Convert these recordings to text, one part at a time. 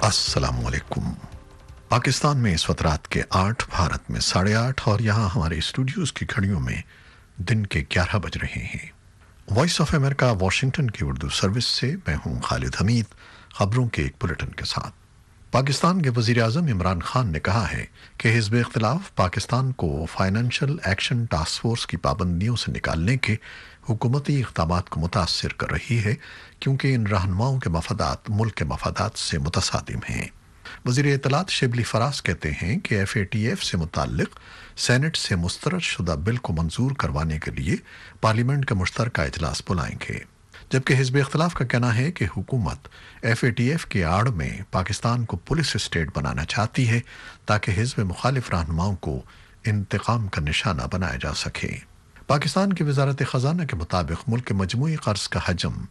अस्सलाम वालेकुम। पाकिस्तान में इस वक्त रात के 8, भारत में 8:30 और यहाँ हमारे स्टूडियोज़ की घड़ियों में दिन के 11 बज रहे हैं। वॉइस ऑफ अमेरिका वाशिंगटन की उर्दू सर्विस से मैं हूँ खालिद हमीद, खबरों के एक बुलेटिन के साथ। पाकिस्तान के वज़ीर आज़म इमरान खान ने कहा है कि हिज़्ब इख्तिलाफ पाकिस्तान को फाइनेंशियल एक्शन टास्क फोर्स की पाबंदियों से निकालने के हुकूमती इक़दामात को मुतासिर कर रही है, क्योंकि इन रहनुमाओं के मफादात मुल्क के मफादात से मुतसादिम हैं। वज़ीर इत्तलात शिबली फराज कहते हैं कि FATF से मुताल्लिक़ सेनेट से मुस्तरद शुदा बिल को मंजूर करवाने के लिए पार्लियामेंट का मुश्तरका इजलास बुलाएंगे, जबकि हिज़्ब इख्तिलाफ का कहना है कि हुकूमत FATF की आड़ में पाकिस्तान को पुलिस स्टेट बनाना चाहती है ताकि हिज़्ब मुखालिफ रहनुमाओं को इंतकाम का निशाना बनाया जा सके। पाकिस्तान की वजारत ख़जाना के मुताबिक मुल्क के मजमूई कर्ज का हजम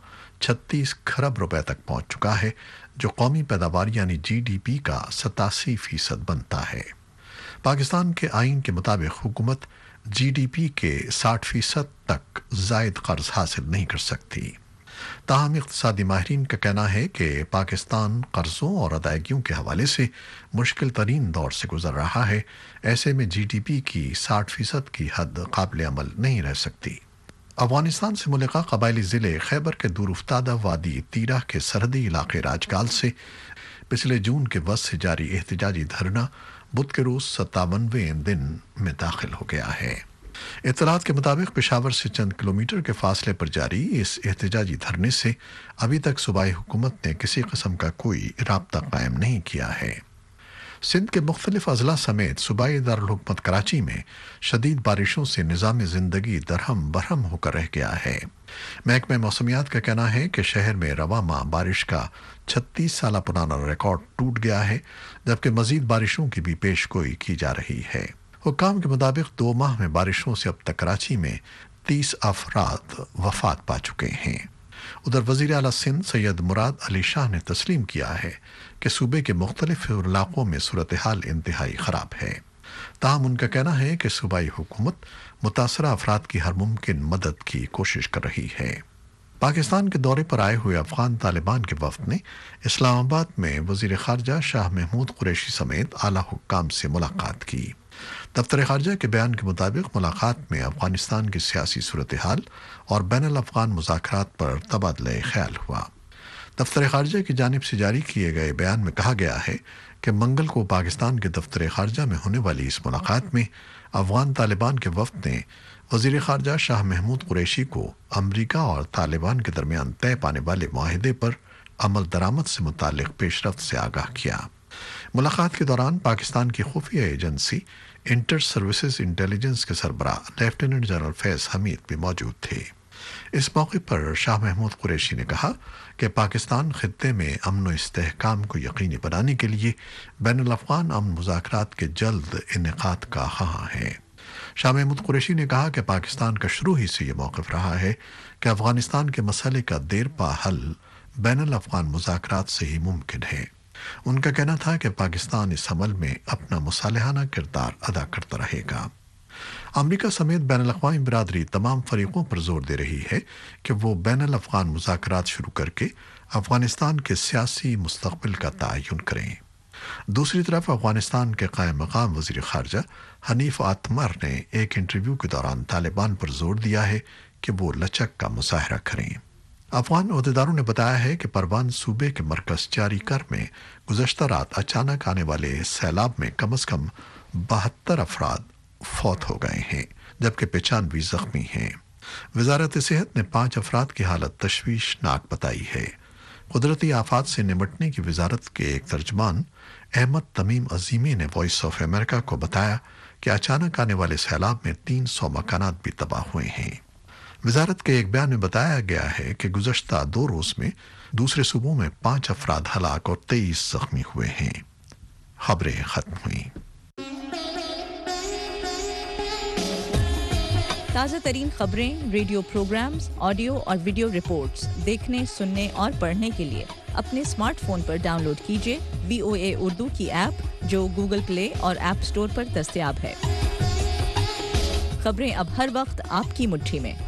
36 खरब रुपए तक पहुंच चुका है, जो कौमी पैदावार यानी GDP का 87% बनता है। पाकिस्तान के आइन के मुताबिक हुकूमत GDP के 60% तक जायद कर्ज हासिल नहीं कर सकती। ताहम इक़्तिसादी माहिरीन का कहना है कि पाकिस्तान कर्ज़ों और अदायगियों के हवाले से मुश्किल तरीन दौर से गुजर रहा है। ऐसे में GDP की 60% की हद काबिल अमल नहीं रह सकती। अफगानिस्तान से मुल्का कबायली ज़िले खैबर के दूरफ्तादा वादी तीरा के सरहदी इलाके राजगाल से पिछले जून के वक्त से जारी एहतजाजी धरना बुध के रोज़ 57वें दिन में दाखिल हो गया है। इत्तलात के मुताबिक पेशावर से चंद किलोमीटर के फासले पर जारी इस एहतजाजी धरने से अभी तक सूबाई हुकूमत ने किसी किस्म का कोई राब्ता कायम नहीं किया है। सिंध के मुख्तलिफ अजला समेत सूबाई दारुल हुकूमत कराची में शदीद बारिशों से निज़ाम ज़िंदगी दरहम बरहम होकर रह गया है। महकमे मौसमियात का कहना है कि शहर में रवा माह बारिश का 36 साल पुराना रिकॉर्ड टूट गया है, जबकि मज़ीद बारिशों की भी पेशगोई की जा रही है। हुक्काम के मुताबिक 2 माह में बारिशों से अब तक कराची में 30 अफराद वफात पा चुके हैं। उधर वज़ीर आला सिंध सैयद मुराद अली शाह ने तस्लीम किया है कि सूबे के मुख्तलिफ इलाकों में सूरत हाल इंतहाई ख़राब है। ताहम उनका कहना है कि सूबाई हुकूमत मुतासरा अफराद की हर मुमकिन मदद की कोशिश कर रही है। पाकिस्तान के दौरे पर आए हुए अफगान तालिबान के वफद ने इस्लामाबाद में वज़ीर ख़ारजा शाह महमूद कुरैशी समेत आला हुक्काम से मुलाकात की। दफ्तर ख़ारजा के बयान के मुताबिक मुलाकात में अफगानिस्तान की सियासी सूरत हाल और बैनुल अफ़गान मुज़ाकरात पर तबादला ख्याल हुआ। दफ्तर ख़ारजा की जानिब से जारी किए गए बयान में कहा गया है कि मंगल को पाकिस्तान के दफ्तर ख़ारजा में होने वाली इस मुलाकात में अफ़गान तालिबान के वफद ने वज़ीर ख़ारजा शाह महमूद कुरैशी को अमरीका और तालिबान के दरमियान तय पाने वाले मुआहिदे पर अमल दरामद से मुताल्लिक़ पेशरफ्त से आगाह किया। मुलाकात के दौरान पाकिस्तान की खुफिया एजेंसी इंटर सर्विसेज इंटेलिजेंस के सरबराह लेफ्टिनेंट जनरल फैज़ हमीद भी मौजूद थे। इस मौके पर शाह महमूद कुरैशी ने कहा कि पाकिस्तान खित्ते में अमन व इस्तेहकाम को यकीनी बनाने के लिए बैनुल अफ़गान अमन मुज़ाकरात के जल्द इनेकाद का ख़्वाह है। शाह महमूद कुरैशी ने कहा कि पाकिस्तान का शुरू ही से ये मौक़िफ़ रहा है कि अफ़गानिस्तान के मसले का देरपा हल बैनुल अफ़गान मुज़ाकरात से ही मुमकिन है। उनका कहना था कि पाकिस्तान इस अमल में अपना मुसालिहाना किरदार अदा करता रहेगा। अमरीका समेत बैनुल अक़वामी बिरादरी तमाम फरीकों पर जोर दे रही है कि वो बैनुल अफ़गान मुज़ाकरात शुरू करके अफ़गानिस्तान के सियासी मुस्तक़बिल का तयन करें। दूसरी तरफ अफ़गानिस्तान के कायम मक़ाम वज़ीर ख़ारजा हनीफ आतमर ने एक इंटरव्यू के दौरान तालिबान पर जोर दिया है कि वो लचक का मुज़ाहरा करें। अफ़गान अहदेदारों ने बताया है कि परवान सूबे के मरकज़ जारी कर में गुज़श्ता रात अचानक आने वाले सैलाब में कम अज़ कम 72 अफराद फौत हो गए हैं, जबकि 95 ज़ख्मी हैं। वज़ारत सेहत ने 5 अफराद की हालत तशवीशनाक बताई है। कुदरती आफात से निमटने की वजारत के एक तर्जमान अहमद तमीम अजीमी ने वॉइस ऑफ अमेरिका को बताया कि अचानक आने वाले सैलाब में 300 मकानात भी तबाह हुए हैं। वजारत के एक बयान में बताया गया है कि गुज़श्ता 2 रोज़ में दूसरे सूबों में 5 अफराद हलाक और 23 ज़ख्मी हुए हैं। खबरें ख़त्म हुई। ताज़ा तरीन खबरें, रेडियो प्रोग्राम्स, ऑडियो और वीडियो रिपोर्ट्स देखने, सुनने और पढ़ने के लिए अपने स्मार्टफोन पर डाउनलोड कीजिए VOA उर्दू की ऐप, जो गूगल प्ले और ऐप स्टोर पर दस्तयाब है। खबरें अब हर वक्त आपकी मुट्ठी में।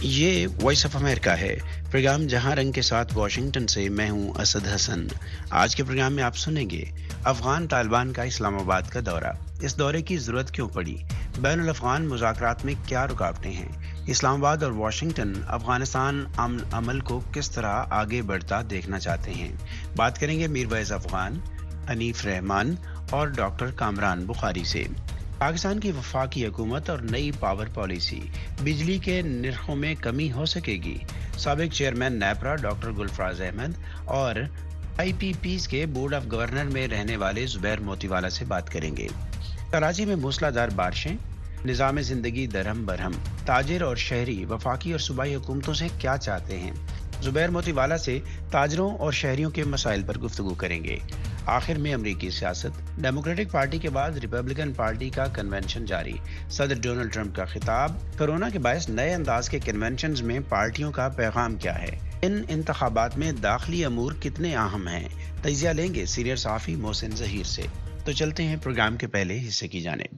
یہ وائس آف امریکہ ہے، پروگرام جہاں رنگ کے ساتھ واشنگٹن سے میں ہوں اسد حسن۔ آج کے پروگرام میں آپ سنیں گے افغان طالبان کا اسلام آباد کا دورہ، اس دورے کی ضرورت کیوں پڑی، بین الافغان مذاکرات میں کیا رکاوٹیں ہیں، اسلام آباد اور واشنگٹن افغانستان امن عمل کو کس طرح آگے بڑھتا دیکھنا چاہتے ہیں۔ بات کریں گے میر ویز افغان، حنیف رحمان اور ڈاکٹر کامران بخاری سے۔ پاکستان کی وفاقی حکومت اور نئی پاور پالیسی، بجلی کے نرخوں میں کمی ہو سکے گی، سابق چیئرمین نیپرا ڈاکٹر گلفراز احمد اور آئی پی پیز کے بورڈ آف گورنر میں رہنے والے زبیر موتی والا سے بات کریں گے۔ کراچی میں موسلادھار بارشیں، نظام زندگی درہم برہم، تاجر اور شہری وفاقی اور صوبائی حکومتوں سے کیا چاہتے ہیں۔ زبیر موتی والا سے تاجروں اور شہریوں کے مسائل پر گفتگو کریں گے۔ آخر میں امریکی سیاست، ڈیموکریٹک پارٹی کے بعد ریپبلکن پارٹی کا کنونشن جاری، صدر ڈونلڈ ٹرمپ کا خطاب، کورونا کے باعث نئے انداز کے کنونشنز میں پارٹیوں کا پیغام کیا ہے، ان انتخابات میں داخلی امور کتنے اہم ہیں، تجزیہ لیں گے سینئر صحافی محسن ظہیر سے۔ تو چلتے ہیں پروگرام کے پہلے حصے کی جانب۔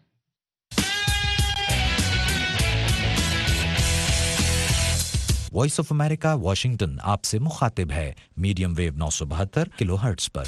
وائس آف امریکہ واشنگٹن آپ سے مخاطب ہے، میڈیم ویو 972 کلو ہرٹز پر۔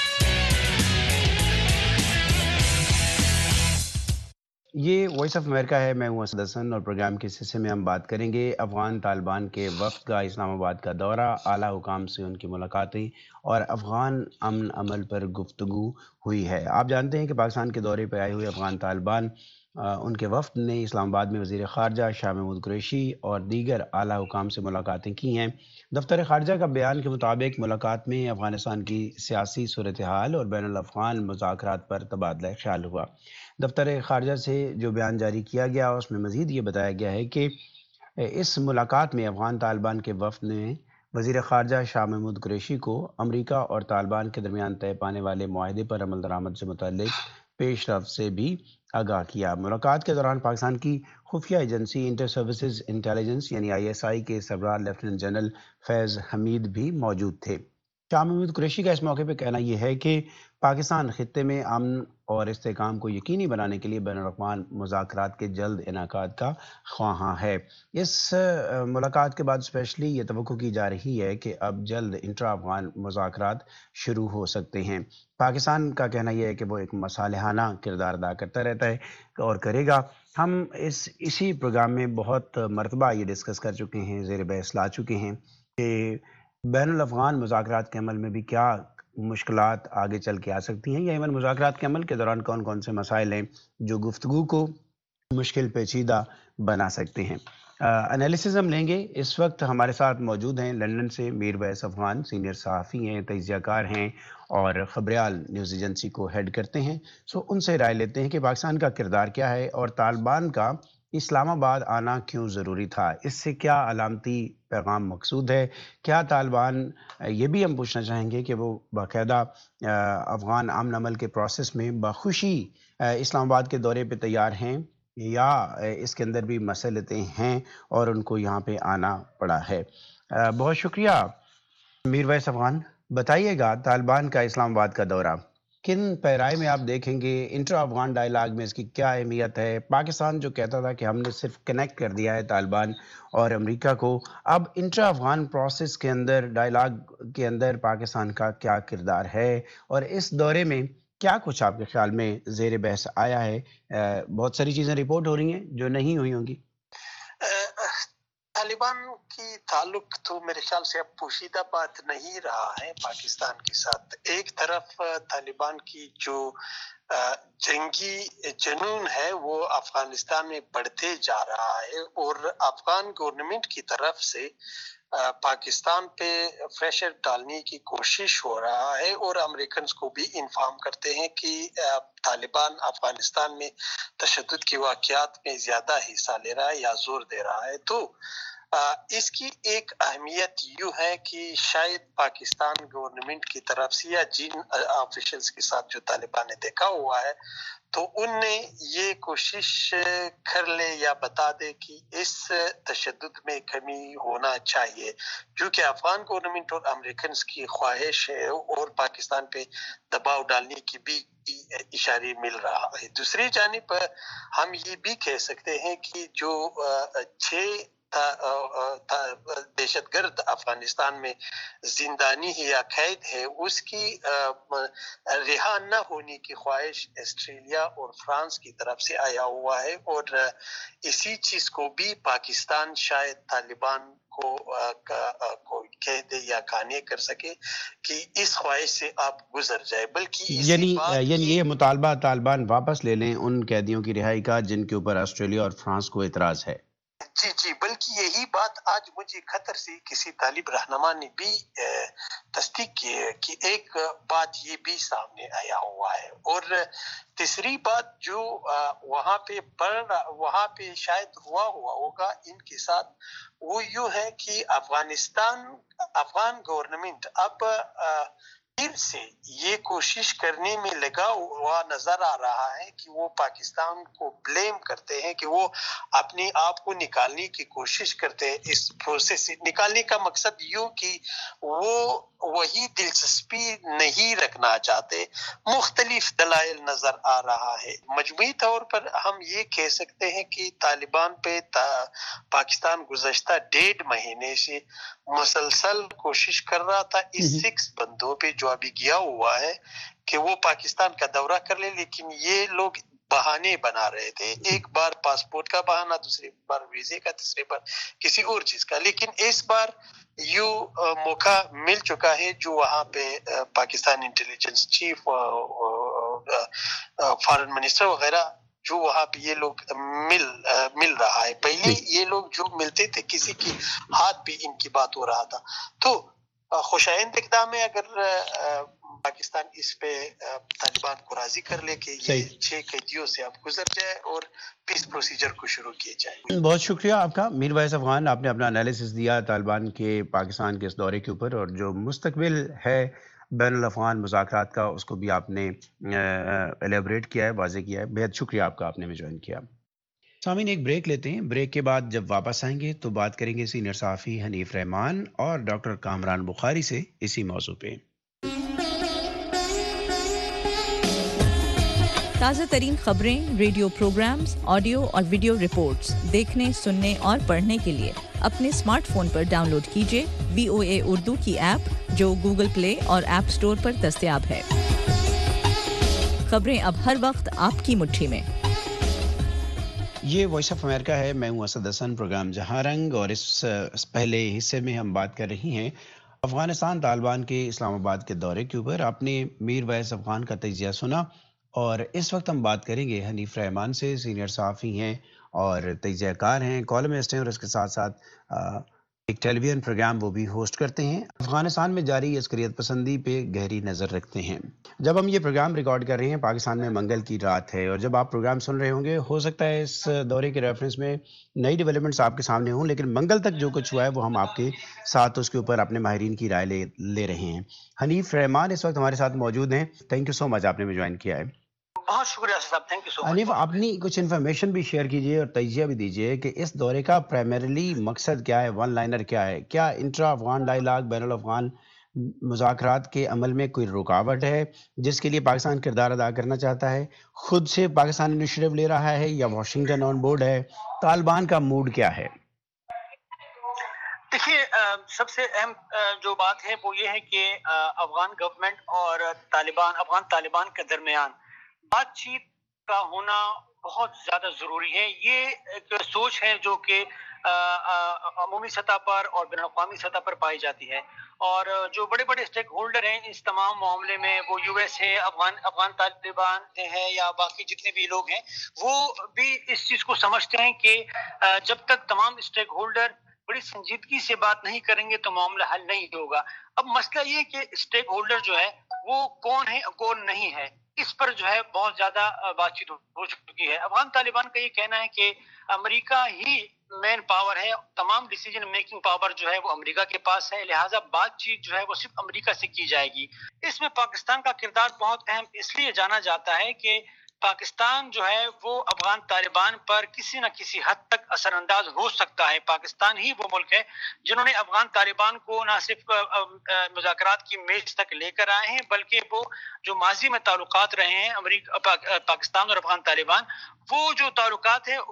یہ وائس آف امریکہ ہے، میں ہوں اسد حسن، اور پروگرام کے اس حصے میں ہم بات کریں گے افغان طالبان کے وفد کا اسلام آباد کا دورہ، اعلیٰ حکام سے ان کی ملاقاتیں اور افغان امن عمل پر گفتگو ہوئی ہے۔ آپ جانتے ہیں کہ پاکستان کے دورے پہ آئے ہوئے افغان طالبان ان کے وفد نے اسلام آباد میں وزیر خارجہ شاہ محمود قریشی اور دیگر اعلیٰ حکام سے ملاقاتیں کی ہیں۔ دفتر خارجہ کا بیان کے مطابق ملاقات میں افغانستان کی سیاسی صورتحال اور بین الافغان مذاکرات پر تبادلہ خیال ہوا۔ دفتر خارجہ سے جو بیان جاری کیا گیا اس میں مزید یہ بتایا گیا ہے کہ اس ملاقات میں افغان طالبان کے وفد نے وزیر خارجہ شاہ محمود قریشی کو امریکہ اور طالبان کے درمیان طے پانے والے معاہدے پر عمل درآمد سے متعلق پیش رفت سے بھی آگاہ کیا۔ ملاقات کے دوران پاکستان کی خفیہ ایجنسی انٹر سروسز انٹیلیجنس یعنی ISI کے سربراہ لیفٹیننٹ جنرل فیض حمید بھی موجود تھے۔ شاہ محمود قریشی کا اس موقع پہ کہنا یہ ہے کہ پاکستان خطے میں امن اور استحکام کو یقینی بنانے کے لیے بین الاقوامی مذاکرات کے جلد انعقاد کا خواہاں ہے۔ اس ملاقات کے بعد اسپیشلی یہ توقع کی جا رہی ہے کہ اب جلد انٹرا افغان مذاکرات شروع ہو سکتے ہیں۔ پاکستان کا کہنا یہ ہے کہ وہ ایک مصالحانہ کردار ادا کرتا رہتا ہے اور کرے گا۔ ہم اسی پروگرام میں بہت مرتبہ یہ ڈسکس کر چکے ہیں، زیر بحث لا چکے ہیں کہ بین الافغان مذاکرات کے عمل میں بھی کیا مشکلات آگے چل کے آ سکتی ہیں، یا ایون مذاکرات کے عمل کے دوران کون کون سے مسائل ہیں جو گفتگو کو مشکل پیچیدہ بنا سکتے ہیں۔ انالیسز ہم لیں گے۔ اس وقت ہمارے ساتھ موجود ہیں لندن سے میر ویس افغان، سینئر صحافی ہیں، تجزیہ کار ہیں اور خبریال نیوز ایجنسی کو ہیڈ کرتے ہیں۔ ان سے رائے لیتے ہیں کہ پاکستان کا کردار کیا ہے اور طالبان کا اسلام آباد آنا کیوں ضروری تھا، اس سے کیا علامتی پیغام مقصود ہے، کیا طالبان، یہ بھی ہم پوچھنا چاہیں گے کہ وہ باقاعدہ افغان امن عمل کے پروسیس میں بخوشی اسلام آباد کے دورے پہ تیار ہیں یا اس کے اندر بھی مسئلتیں ہیں اور ان کو یہاں پہ آنا پڑا ہے۔ بہت شکریہ میر ویس افغان۔ بتائیے گا طالبان کا اسلام آباد کا دورہ کن پیرائے میں آپ دیکھیں گے، انٹرا افغان ڈائیلاگ میں اس کی کیا اہمیت ہے؟ پاکستان جو کہتا تھا کہ ہم نے صرف کنیکٹ کر دیا ہے طالبان اور امریکہ کو، اب انٹرا افغان پروسیس کے اندر، ڈائیلاگ کے اندر پاکستان کا کیا کردار ہے، اور اس دورے میں کیا کچھ آپ کے خیال میں زیر بحث آیا ہے؟ بہت ساری چیزیں رپورٹ ہو رہی ہیں جو نہیں ہوئی ہوں گی۔ طالبان کی تعلق تو میرے خیال سے اب پوشیدہ بات نہیں رہا ہے پاکستان کے ساتھ۔ ایک طرف طالبان کی جو جنگی جنون ہے وہ افغانستان میں بڑھتے جا رہا ہے، اور افغان گورنمنٹ کی طرف سے پاکستان پہ پریشر ڈالنے کی کوشش ہو رہا ہے، اور امریکنز کو بھی انفارم کرتے ہیں کہ طالبان افغانستان میں تشدد کے واقعات میں زیادہ حصہ لے رہا ہے یا زور دے رہا ہے۔ تو اس کی ایک اہمیت یوں ہے کہ شاید پاکستان گورنمنٹ کی طرف سے یا جن آفیشلز کے ساتھ جو طالبان نے دیکھا ہوا ہے، تو ان نے یہ کوشش کر لے یا بتا دے کہ اس تشدد میں کمی ہونا چاہیے، جو کہ افغان گورنمنٹ اور امریکنز کی خواہش ہے، اور پاکستان پہ دباؤ ڈالنے کی بھی اشارے مل رہا ہے۔ دوسری جانب ہم یہ بھی کہہ سکتے ہیں کہ جو 6 दहशत गर्द अफगानिस्तान में जिंदानी है या कैद है, उसकी रिहा न होने की ख्वाहिश ऑस्ट्रेलिया और फ्रांस की तरफ से आया हुआ है, और इसी चीज को भी पाकिस्तान शायद तालिबान को कह दे या काने कर सके कि इस ख्वाहिश से आप गुजर जाए, बल्कि यानी ये मुतालबा तालिबान वापस ले लें उन कैदियों की रिहाई का जिनके ऊपर ऑस्ट्रेलिया और फ्रांस को एतराज है। जी, बल्कि यही बात आज मुझे खतर से किसी तालिब रहनुमा ने भी तस्दीक की है कि एक बात ये भी सामने आया हुआ है। और तीसरी बात जो वहाँ पे शायद हुआ होगा इनके साथ, वो यूं है कि अफगान गवर्नमेंट अब फिर से ये कोशिश करने में लगा हुआ नजर आ रहा है कि वो पाकिस्तान को ब्लेम करते हैं कि वो अपने आप को निकालने की कोशिश करते हैं इस प्रोसेस से। निकालने का मकसद यूं कि वो वही दिलचस्पी नहीं रखना चाहते, मुख्तलिफ दलाइल नजर आ रहा है। मजमूई तौर पर हम ये कह सकते हैं कि तालिबान पे पाकिस्तान गुज़श्ता 1.5 महीने से मुसलसल कोशिश कर रहा था इस 6 बंदों पे जो अभी गया हुआ है कि वो पाकिस्तान का दौरा कर ले, लेकिन ये लोग बहाने बना रहे थे। एक बार पासपोर्ट का बहाना, दूसरी बार वीजे का, तीसरी बार किसी और चीज का। लेकिन इस बार मौका मिल चुका है जो वहाँ पे Pakistan intelligence chief, foreign minister वगैरह जो वहाँ पे ये लोग मिल रहा है। पहले ये लोग जो मिलते थे किसी की हाथ पे इनकी बात हो रहा था। तो खुशाइंद इक़दाम में अगर पाकिस्तान इस पे तालिबान को राजी कर ले कि ये 6 कैदियों से आप गुजर जाए और पीस प्रोसीजर को शुरू किए जाए। बहुत शुक्रिया आपका मीर वैस अफगान, आपने अपना एनालिसिस दिया तालिबान के पाकिस्तान के इस दौरे के ऊपर, और जो मुस्तकबिल है बैनुल अफ़गान मुज़ाकरात का उसको भी आपने एलेबरेट किया है, वाज़ेह किया है। बेहद शुक्रिया आपका, आपने में ज्वाइन किया। सामीन एक ब्रेक लेते हैं, ब्रेक के बाद जब वापस आएंगे तो बात करेंगे सीनियर सहाफ़ी हनीफ रहमान और डॉक्टर कामरान बुखारी से इसी मौजू पे। ताज़ा तरीन खबरें, रेडियो प्रोग्राम्स, ऑडियो और वीडियो रिपोर्ट्स देखने, सुनने और पढ़ने के लिए अपने स्मार्टफोन पर डाउनलोड कीजिए VOA उर्दू की ऐप जो गूगल प्ले और ऐप स्टोर पर दस्तयाब है। खबरें अब हर वक्त आपकी मुट्ठी में। ये वॉइस ऑफ अमेरिका है, मैं हूं असद हसन, प्रोग्राम जहां रंग, और इस पहले हिस्से में हम बात कर रही हैं अफगानिस्तान तालिबान के इस्लामाबाद के दौरे के ऊपर। आपने मीर वैस अफगान का तजिया सुना, और इस वक्त हम बात करेंगे हनीफ रहमान से। सीनियर सहाफ़ी हैं और तजियाकार हैं, कॉलमिस्ट हैं, और इसके साथ साथ एक टेलीविजन प्रोग्राम वो भी होस्ट करते हैं। अफगानिस्तान में जारी अस्करियत पसंदी पे गहरी नज़र रखते हैं। जब हम ये प्रोग्राम रिकॉर्ड कर रहे हैं पाकिस्तान में मंगल की रात है, और जब आप प्रोग्राम सुन रहे होंगे हो सकता है इस दौरे के रेफरेंस में नई डेवलपमेंट्स आपके सामने हों, लेकिन मंगल तक जो कुछ हुआ है वो हम आपके साथ उसके ऊपर अपने माहिरीन की राय ले रहे हैं। हनीफ रहमान इस वक्त हमारे साथ मौजूद हैं। थैंक यू सो मच, आपने में ज्वाइन किया है। बहुत शुक्रिया साहब, thank you so much. Hanif, अपनी कुछ इन्फॉर्मेशन भी शेयर कीजिए और तजिया भी दीजिए कि इस दौरे का प्राइमरीली मकसद क्या है, वन लाइनर क्या है? क्या इंट्रा अफगान डायलॉग, बैनुल अफगान मुज़ाकरात के अमल में कोई रुकावट है जिसके लिए पाकिस्तान किरदार अदा करना चाहता है? खुद से पाकिस्तान इनिशिएटिव ले रहा है या वाशिंगटन ऑन बोर्ड है? तालिबान का मूड क्या है? देखिए, सबसे अहम जो बात है वो ये है कि अफगान गवर्नमेंट और अफगान तालिबान के दरमियान बातचीत का होना बहुत ज्यादा जरूरी है। ये एक सोच है जो कि अमूमी सतह पर और बैनुल-अक़वामी सतह पर पाई जाती है, और जो बड़े बड़े स्टेक होल्डर हैं इस तमाम मामले में, वो US है, अफगान तालिबान है, या बाकी जितने भी लोग हैं, वो भी इस चीज को समझते हैं कि जब तक तमाम स्टेक होल्डर बड़ी संजीदगी से बात नहीं करेंगे तो मामला हल नहीं होगा। अब मसला ये कि स्टेक होल्डर जो है वो कौन है कौन नहीं है, इस पर जो है बहुत ज्यादा बातचीत हो चुकी है। अफगान तालिबान का ये कहना है कि अमेरिका ही मेन पावर है, तमाम डिसीजन मेकिंग पावर जो है वो अमेरिका के पास है, लिहाजा बातचीत जो है वो सिर्फ अमेरिका से की जाएगी। इसमें पाकिस्तान का किरदार बहुत अहम इसलिए जाना जाता है कि पाकिस्तान जो है वो अफगान तालिबान पर किसी न किसी हद तक असरअंदाज हो सकता है। पाकिस्तान ही वो मुल्क है जिन्होंने अफगान तालिबान को न सिर्फ मुज़ाकरात की मेज तक लेकर आए हैं, बल्कि वो جو ماضی میں تعلقات رہے ہیں پاکستان اور افغان طالبان، وہ جو تعلقات ہیں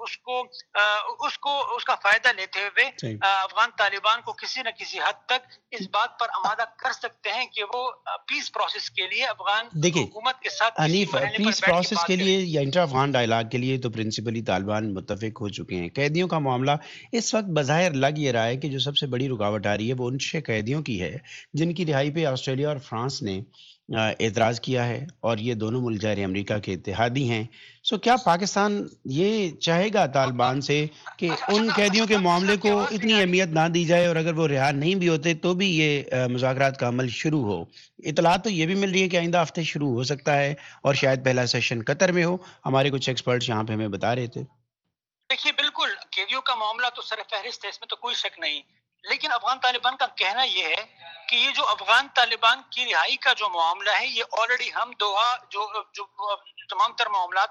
اس کا فائدہ لیتے ہوئے افغان طالبان کو کسی نہ کسی حد تک اس بات پر آمادہ کر سکتے ہیں کہ وہ پیس پروسیس کے لیے افغان حکومت کے ساتھ حنیف پیس پروسیس کے لیے یا انٹر افغان ڈائلاگ کے لیے تو پرنسپلی طالبان متفق ہو چکے ہیں. قیدیوں کا معاملہ اس وقت بظاہر لگ یہ رہا ہے کہ جو سب سے بڑی رکاوٹ آ رہی ہے وہ ان 6 قیدیوں کی ہے جن کی رہائی پہ آسٹریلیا اور فرانس نے اعتراض کیا ہے، اور یہ دونوں ملک ظاہر امریکہ کے اتحادی ہیں. سو کیا پاکستان یہ چاہے گا طالبان سے کہ ان قیدیوں کے معاملے کو اتنی اہمیت نہ دی جائے، اور اگر وہ رہا نہیں بھی ہوتے تو بھی یہ مذاکرات کا عمل شروع ہو؟ اطلاعات تو یہ بھی مل رہی ہے کہ آئندہ ہفتے شروع ہو سکتا ہے، اور شاید پہلا سیشن قطر میں ہو. ہمارے کچھ ایکسپرٹس یہاں پہ ہمیں بتا رہے تھے. دیکھیے بالکل قیدیوں کا معاملہ تو سر فہرست ہے، اس میں تو کوئی شک نہیں، لیکن افغان طالبان کا کہنا یہ ہے کہ یہ جو افغان طالبان کی رہائی کا جو معاملہ ہے یہ آلریڈی ہم دوحہ جو تمام تر معاملات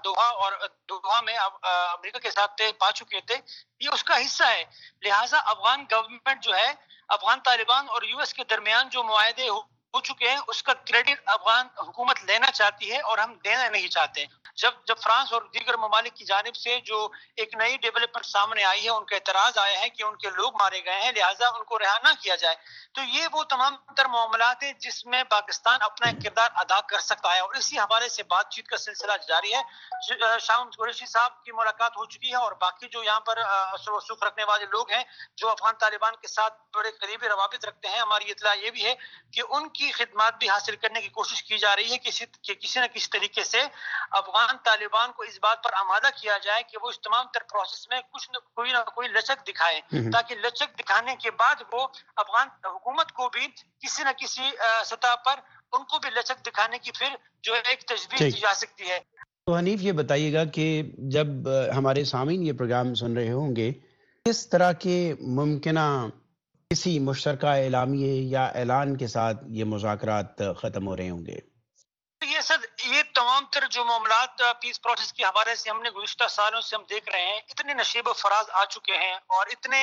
دوحہ میں امریکہ کے ساتھ پا چکے تھے، یہ اس کا حصہ ہے. لہٰذا افغان گورنمنٹ جو ہے افغان طالبان اور US کے درمیان جو معاہدے ہو چکے ہیں اس کا کریڈٹ افغان حکومت لینا چاہتی ہے اور ہم دینا نہیں چاہتے. جب فرانس اور دیگر ممالک کی جانب سے جو ایک نئی ڈیولپمنٹ سامنے آئی ہے، ان کا اعتراض آیا ہے کہ ان کے لوگ مارے گئے ہیں لہٰذا ان کو رہا نہ کیا جائے، تو یہ وہ تمام تر معاملات ہیں جس میں پاکستان اپنا ایک کردار ادا کر سکتا ہے، اور اسی حوالے سے بات چیت کا سلسلہ جاری ہے. شاہ قریشی صاحب کی ملاقات ہو چکی ہے، اور باقی جو یہاں پر اثر و رسوخ رکھنے والے لوگ ہیں جو افغان طالبان کے ساتھ بڑے قریبی روابط رکھتے ہیں، ہماری اطلاع یہ بھی ہے کہ ان کی خدمات بھی حاصل کرنے کی کوشش کی جا رہی ہے کہ کسی نہ کسی طریقے سے افغان طالبان کو اس بات پر آمادہ کیا جائے کہ وہ اس تمام تر پروسیس میں کوئی نہ کوئی لچک دکھائے، تاکہ لچک دکھانے کے بعد وہ افغان حکومت کو بھی کسی نہ کسی سطح پر ان کو بھی لچک دکھانے کی پھر جو ایک تجویز دی جا سکتی ہے. تو حنیف یہ بتائیے گا کہ جب ہمارے سامعین یہ پروگرام سن رہے ہوں گے، کس طرح کے ممکنہ کسی مشترکہ اعلامیے یا اعلان کے ساتھ یہ مذاکرات ختم ہو رہے ہوں گے؟ یہ تمام تر جو معاملات پیس پروسیس کے حوالے سے ہم نے گزشتہ سالوں سے ہم دیکھ رہے ہیں، اتنے نشیب و فراز آ چکے ہیں اور اتنے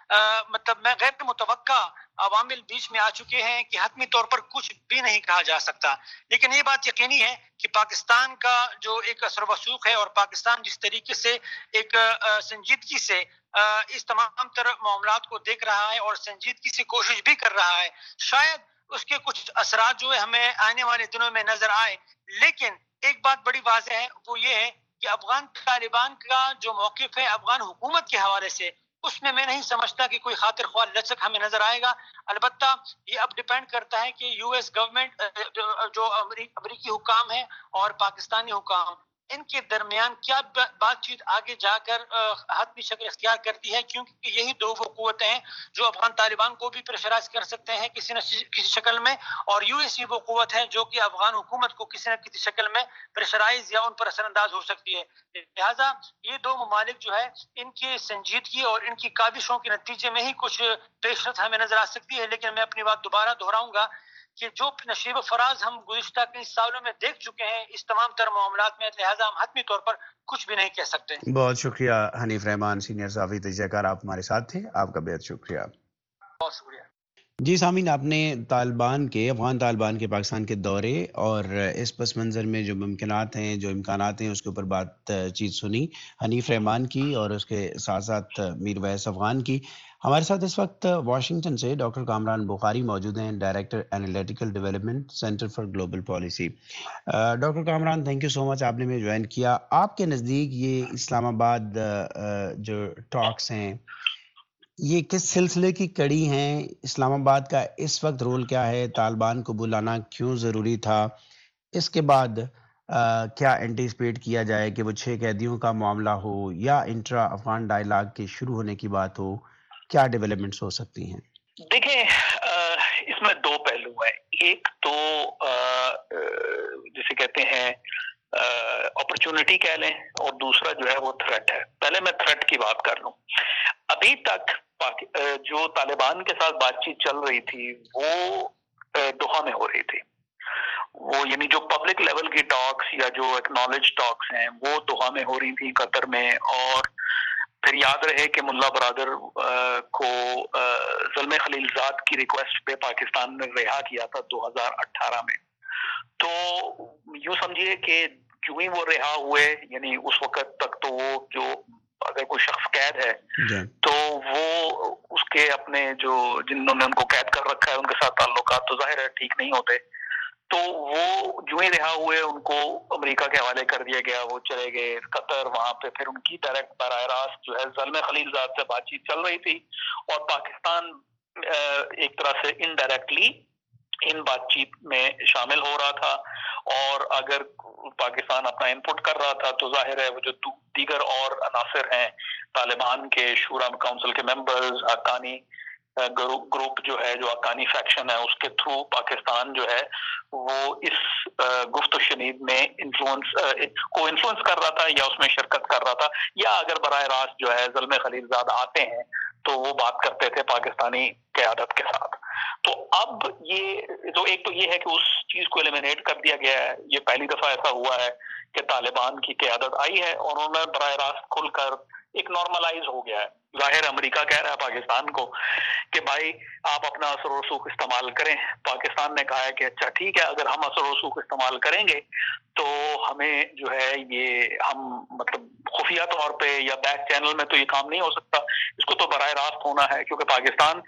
میں غیر متوقع عوامل بیچ میں آ چکے ہیں کہ حتمی طور پر کچھ بھی نہیں کہا جا سکتا. لیکن یہ بات یقینی ہے کہ پاکستان کا جو ایک اثر و رسوخ ہے اور پاکستان جس طریقے سے ایک سنجیدگی سے اس تمام تر معاملات کو دیکھ رہا ہے اور سنجیدگی سے کوشش بھی کر رہا ہے، شاید اس کے کچھ اثرات جو ہے ہمیں آنے والے دنوں میں نظر آئے. لیکن ایک بات بڑی واضح ہے، وہ یہ ہے کہ افغان طالبان کا جو موقف ہے افغان حکومت کے حوالے سے، اس میں نہیں سمجھتا کہ کوئی خاطر خواہ لچک ہمیں نظر آئے گا. البتہ یہ اب ڈیپینڈ کرتا ہے کہ US گورنمنٹ جو امریکی حکام ہیں اور پاکستانی حکام، ان کے درمیان کیا بات چیت آگے جا کر حتمی شکل اختیار کرتی ہے، کیونکہ یہی دو وہ قوتیں ہیں جو افغان طالبان کو بھی پریشرائز کر سکتے ہیں کسی نہ کسی شکل میں، اور US ہی وہ قوت ہے جو کہ افغان حکومت کو کسی نہ کسی شکل میں پریشرائز یا ان پر اثر انداز ہو سکتی ہے. لہٰذا یہ دو ممالک جو ہے ان کی سنجیدگی اور ان کی کاوشوں کے نتیجے میں ہی کچھ پیشرفت ہمیں نظر آ سکتی ہے. لیکن میں اپنی بات دوبارہ دہراؤں گا کہ جو نشیب و فراز ہم گزشتہ کئی سالوں میں دیکھ چکے ہیں اس تمام تر معاملات میں، لہٰذا ہم حتمی طور پر کچھ بھی نہیں کہہ سکتے. بہت شکریہ حنیف رحمان، سینئر صحافی تجزیہ کار، آپ ہمارے ساتھ تھے، آپ کا بہت شکریہ. بہت شکریہ. جی سامعین، آپ نے افغان طالبان کے پاکستان کے دورے اور اس پس منظر میں جو ممکنات ہیں، جو امکانات ہیں، اس کے اوپر بات چیت سنی حنیف رحمان کی اور اس کے ساتھ ساتھ میر ویس افغان کی. ہمارے ساتھ اس وقت واشنگٹن سے ڈاکٹر کامران بخاری موجود ہیں، director analytical development center for global policy. Doctor Kamran, thank you so much, آپ نے ہمیں جوائن کیا. آپ کے نزدیک یہ اسلام آباد جو ٹاکس ہیں، یہ کس سلسلے کی کڑی ہیں؟ اسلام آباد کا اس وقت رول کیا ہے؟ طالبان کو بلانا کیوں ضروری تھا؟ اس کے بعد کیا اینٹیسپیٹ کیا جائے کہ وہ 6 قیدیوں کا معاملہ ہو یا انٹرا افغان ڈائلاگ کے شروع ہونے کی بات ہو، کیا ڈیولپمنٹس ہو سکتی ہیں؟ دیکھیں، اس میں دو پہلو ہیں. ایک تو جسے کہتے ہیں اپرچونٹی کہہ لیں، اور دوسرا جو ہے وہ تھریٹ ہے. پہلے میں تھریٹ کی بات کر لوں. ابھی تک جو طالبان کے ساتھ بات چیت چل رہی تھی وہ دوحہ میں ہو رہی تھی، وہ یعنی جو پبلک لیول کی ٹاکس یا جو ایکنالج ٹاکس ہیں وہ دوحہ میں ہو رہی تھی، قطر میں. اور پھر یاد رہے کہ ملا برادر کو زلمے خلیل زاد کی ریکویسٹ پہ پاکستان نے رہا کیا تھا 2018 میں. تو یوں سمجھیے کہ جو ہی وہ رہا ہوئے، یعنی اس وقت تک تو وہ جو اگر کوئی شخص قید ہے تو وہ اس کے اپنے جو جنہوں نے ان کو قید کر رکھا ہے ان کے ساتھ تعلقات تو ظاہر ہے ٹھیک نہیں ہوتے، تو وہ جو ہی رہا ہوئے ان کو امریکہ کے حوالے کر دیا گیا، وہ چلے گئے قطر، وہاں پہ پھر ان کی ڈائریکٹ براہ راست جو ہے زلمے خلیلزاد سے بات چیت چل رہی تھی، اور پاکستان ایک طرح سے انڈائریکٹلی ان بات چیت میں شامل ہو رہا تھا، اور اگر پاکستان اپنا انپٹ کر رہا تھا تو ظاہر ہے وہ جو دیگر اور عناصر ہیں طالبان کے شورا کونسل کے ممبرز، حقانی گروپ جو ہے، جو حقانی فیکشن ہے، اس کے تھرو پاکستان جو ہے وہ اس گفت و شنید میں انفلوئنس کر رہا تھا یا اس میں شرکت کر رہا تھا، یا اگر براہ راست جو ہے زلمے خلیلزاد آتے ہیں تو وہ بات کرتے تھے پاکستانی قیادت کے ساتھ۔ تو اب یہ تو ایک تو یہ ہے کہ اس چیز کو ایلیمینیٹ کر دیا گیا ہے، یہ پہلی دفعہ ایسا ہوا ہے کہ طالبان کی قیادت آئی ہے اور انہوں نے براہ راست کھل کر ایک نارملائز ہو گیا ہے۔ ظاہر امریکہ کہہ رہا ہے پاکستان کو کہ بھائی آپ اپنا اثر و رسوخ استعمال کریں، پاکستان نے کہا ہے کہ اچھا ٹھیک ہے، اگر ہم اثر و رسوخ استعمال کریں گے تو ہمیں جو ہے یہ ہم مطلب خفیہ طور پہ یا بیک چینل میں تو یہ کام نہیں ہو سکتا، اس کو تو براہ راست ہونا ہے، کیونکہ پاکستان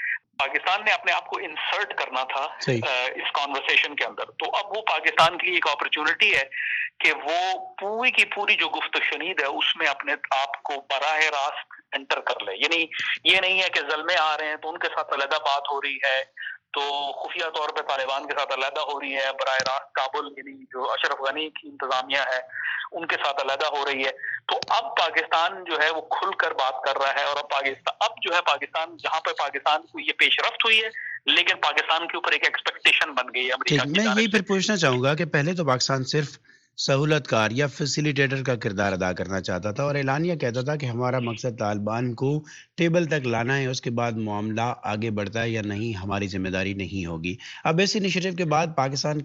نے اپنے آپ کو انسرٹ کرنا تھا اس کانورسیشن کے اندر۔ تو اب وہ پاکستان کے لیے ایک اپرچونٹی ہے کہ وہ پوری کی پوری جو گفت و شنید ہے اس میں اپنے آپ کو براہ راست انٹر کر لے، یعنی یہ نہیں ہے کہ زلمے آ رہے ہیں تو ان کے ساتھ علیحدہ بات ہو رہی ہے، تو خفیہ طور پہ طالبان کے ساتھ علیحدہ ہو رہی ہے، براہ راست کابل یعنی جو اشرف غنی کی انتظامیہ ہے ان کے ساتھ علیحدہ ہو رہی ہے۔ تو اب پاکستان جو ہے وہ کھل کر بات کر رہا ہے، اور اب جو ہے پاکستان جہاں پہ پاکستان کو یہ پیش رفت ہوئی ہے، لیکن پاکستان کے اوپر ایک ایکسپیکٹیشن بن گئی ہے امریکہ کی۔ میں یہی پھر پوچھنا چاہوں گا کہ پہلے تو پاکستان صرف سہولت کار یا فیسیلیٹیٹر کا کردار ادا کرنا چاہتا تھا اور اعلانیہ کہتا تھا کہ ہمارا مقصد طالبان کو ٹیبل تک لانا ہے، اس کے بعد معاملہ آگے بڑھتا ہے یا نہیں ہماری ذمہ داری نہیں ہوگی۔ اب اس انیشیٹو کے بعد پاکستان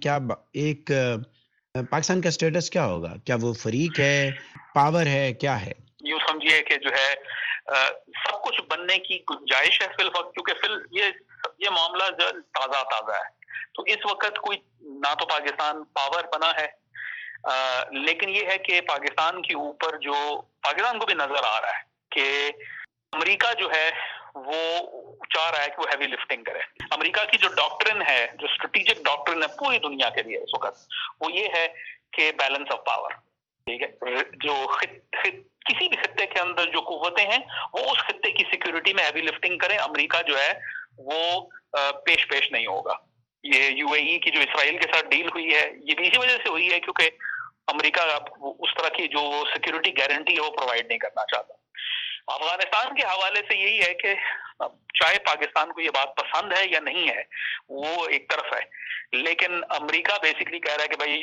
کا سٹیٹس کیا ہوگا؟ کیا وہ فریق ہے، پاور ہے، کیا ہے؟ یوں سمجھیے کہ جو ہے سب کچھ بننے کی گنجائش ہے فی الوقت، کیونکہ یہ معاملہ جو تازہ ہے، تو اس وقت کوئی نہ تو پاکستان پاور بنا ہے، لیکن یہ ہے کہ پاکستان کے اوپر جو پاکستان کو بھی نظر آ رہا ہے کہ امریکہ جو ہے وہ چاہ رہا ہے کہ وہ ہیوی لفٹنگ کرے۔ امریکہ کی جو ڈاکٹرن ہے، جو اسٹریٹجک ڈاکٹرن ہے پوری دنیا کے لیے اس وقت، وہ یہ ہے کہ بیلنس آف پاور، ٹھیک ہے، جو کسی بھی خطے کے اندر جو قوتیں ہیں وہ اس خطے کی سیکیورٹی میں ہیوی لفٹنگ کریں، امریکہ جو ہے وہ پیش نہیں ہوگا۔ یہ یو اے ای کی جو اسرائیل کے ساتھ ڈیل ہوئی ہے یہ بھی اسی وجہ سے ہوئی ہے کیونکہ امریکہ اس طرح کی جو سیکیورٹی گارنٹی ہے وہ پرووائڈ نہیں کرنا چاہتا۔ افغانستان کے حوالے سے یہی ہے کہ چاہے پاکستان کو یہ بات پسند ہے یا نہیں ہے، وہ ایک طرف ہے، لیکن امریکہ بیسیکلی کہہ رہا ہے کہ بھائی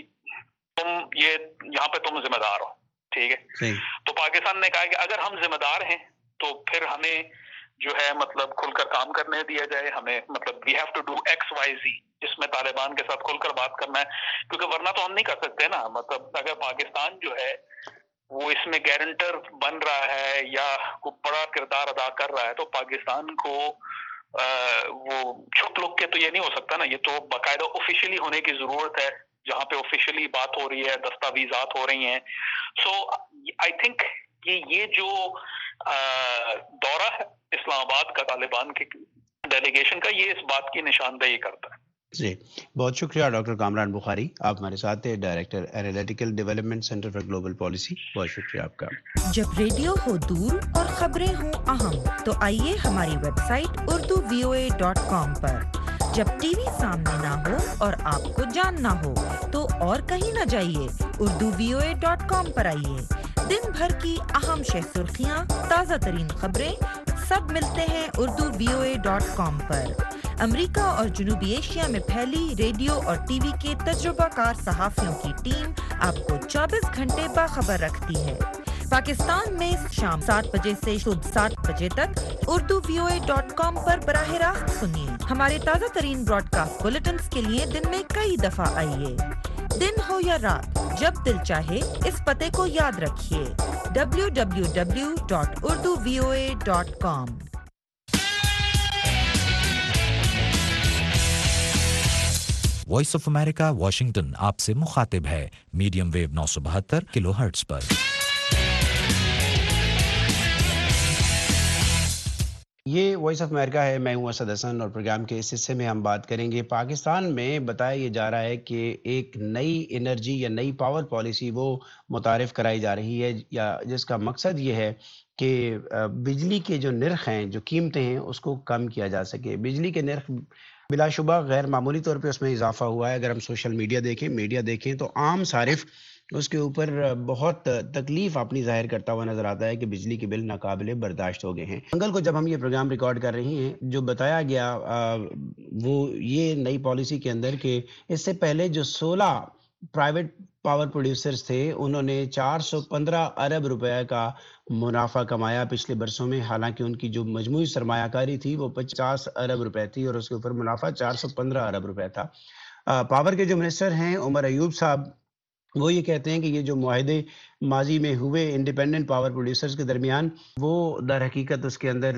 یہاں پہ تم ذمہ دار ہو، ٹھیک ہے۔ تو پاکستان نے کہا کہ اگر ہم ذمہ دار ہیں تو پھر ہمیں جو ہے مطلب کھل کر کام کرنے دیا جائے، ہمیں مطلب we have to do X Y Z, جس میں طالبان کے ساتھ کھل کر بات کرنا ہے، کیونکہ ورنہ تو ہم نہیں کر سکتے نا۔ مطلب اگر پاکستان جو ہے وہ اس میں گارنٹر بن رہا ہے یا کوئی بڑا کردار ادا کر رہا ہے تو پاکستان کو وہ چھپ لک کے تو یہ نہیں ہو سکتا نا، یہ تو باقاعدہ آفیشیلی ہونے کی ضرورت ہے، جہاں پہ آفیشیلی بات ہو رہی ہے، دستاویزات ہو رہی ہیں۔ سو آئی تھنک کہ یہ جو دورہ ہے اسلام آباد کا طالبان کی ڈیلیگیشن کا، یہ اس بات کی نشاندہی کرتا ہے۔ جی بہت شکریہ ڈاکٹر کامران بخاری، آپ ہمارے ساتھ تھے، director analytical development center for global policy. بہت شکریہ آپ کا۔ جب ریڈیو ہو دور اور خبریں ہوں اہم تو آئیے ہماری ویب سائٹ urduvoa.com پر۔ جب ٹی وی سامنے نہ ہو اور آپ کو جاننا ہو تو اور کہیں نہ جائیے، urduvoa.com پر آئیے۔ دن بھر کی اہم شہ سرخیاں، تازہ ترین خبریں سب ملتے ہیں urduvoa.com پر۔ امریکہ اور جنوبی ایشیا میں پھیلی ریڈیو اور ٹی وی کے تجربہ کار صحافیوں کی ٹیم آپ کو 24 گھنٹے باخبر رکھتی ہے۔ پاکستان میں شام 7 بجے سے صبح 7 بجے تک urduvoa.com پر براہ راست سنیے۔ ہمارے تازہ ترین براڈ کاسٹ بلیٹنز کے لیے دن میں کئی دفعہ آئیے۔ دن ہو یا رات، جب دل چاہے اس پتے کو یاد رکھیے، www.urduvoa.com۔ Voice of America Washington आपसे मुखातिब है मीडियम वेव 972 किलोहर्ट्ज पर। ये वॉइस ऑफ अमेरिका है, मैं हूं असद हसन और प्रोग्राम के इस हिस्से में हम बात करेंगे पाकिस्तान में बताया ये जा रहा है कि एक नई एनर्जी या नई पावर पॉलिसी वो मुतारिफ कराई जा रही है या जिसका मकसद ये है कि बिजली के जो निर्ख हैं, जो कीमतें हैं, उसको कम किया जा सके। बिजली के निर्ख बिलाशुबा गैर मामूली तौर पे उसमें इजाफा हुआ है। अगर हम सोशल मीडिया देखें तो आम सारिफ उसके ऊपर बहुत तकलीफ अपनी जाहिर करता हुआ नजर आता है कि बिजली के बिल नाकाबिले बर्दाश्त हो गए हैं। मंगल को जब हम ये प्रोग्राम रिकॉर्ड कर रहे हैं, जो बताया गया वो ये नई पॉलिसी के अंदर कि इससे पहले जो 16 प्राइवेट पावर प्रोड्यूसर्स थे, उन्होंने 415 अरब रुपए का मुनाफा कमाया पिछले बरसों में। हालांकि उनकी जो मजमूई सरमायाकारी थी वो 50 अरब रुपए थी और उसके ऊपर मुनाफा 415 अरब रुपए था। पावर के जो मिनिस्टर हैं उमर अयूब साहब, वो ये कहते हैं कि ये जो मुआहदे माजी में हुए इंडिपेंडेंट पावर प्रोड्यूसर्स के दरमियान, वो दर हकीकत उसके अंदर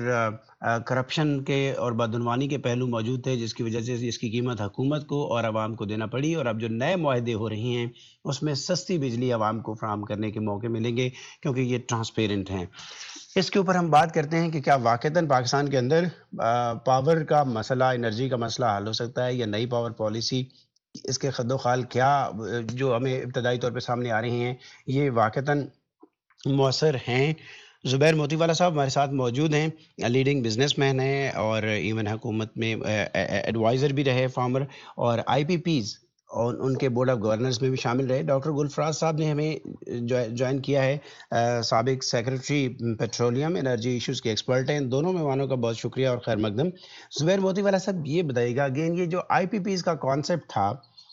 करप्शन के और बदनवानी के पहलू मौजूद थे, जिसकी वजह से इसकी कीमत हुकूमत को और आवाम को देना पड़ी। और अब जो नए मुआहदे हो रहे हैं उसमें सस्ती बिजली आवाम को फराहम करने के मौके मिलेंगे क्योंकि ये ट्रांसपेरेंट हैं। इसके ऊपर हम बात करते हैं कि क्या वाकईतन पाकिस्तान के अंदर पावर का मसला, एनर्जी का मसला हल हो सकता है या नई पावर पॉलिसी, इसके खद्दोखाल क्या जो हमें इब्तदाई तौर पे सामने आ रहे हैं ये वाकईतन मौसर हैं। ज़ुबैर मोतीवाला साहब हमारे साथ मौजूद हैं, लीडिंग बिजनेसमैन हैं और इवन हुकूमत में एडवाइज़र भी रहे, फार्मर, और IPPs और उनके बोर्ड ऑफ गवर्नर्स में भी शामिल रहे। डॉक्टर गुलफराज साहब ने हमें ज्वाइन किया है, साबिक सेक्रेटरी पेट्रोलियम एनर्जी इश्यूज़ के एक्सपर्ट हैं। दोनों मेहमानों का बहुत शुक्रिया और खैर मकदम। ज़ुबैर मोतीवाला साहब ये बताइएगा, अगेन ये जो IPPs का कॉन्सेप्ट था,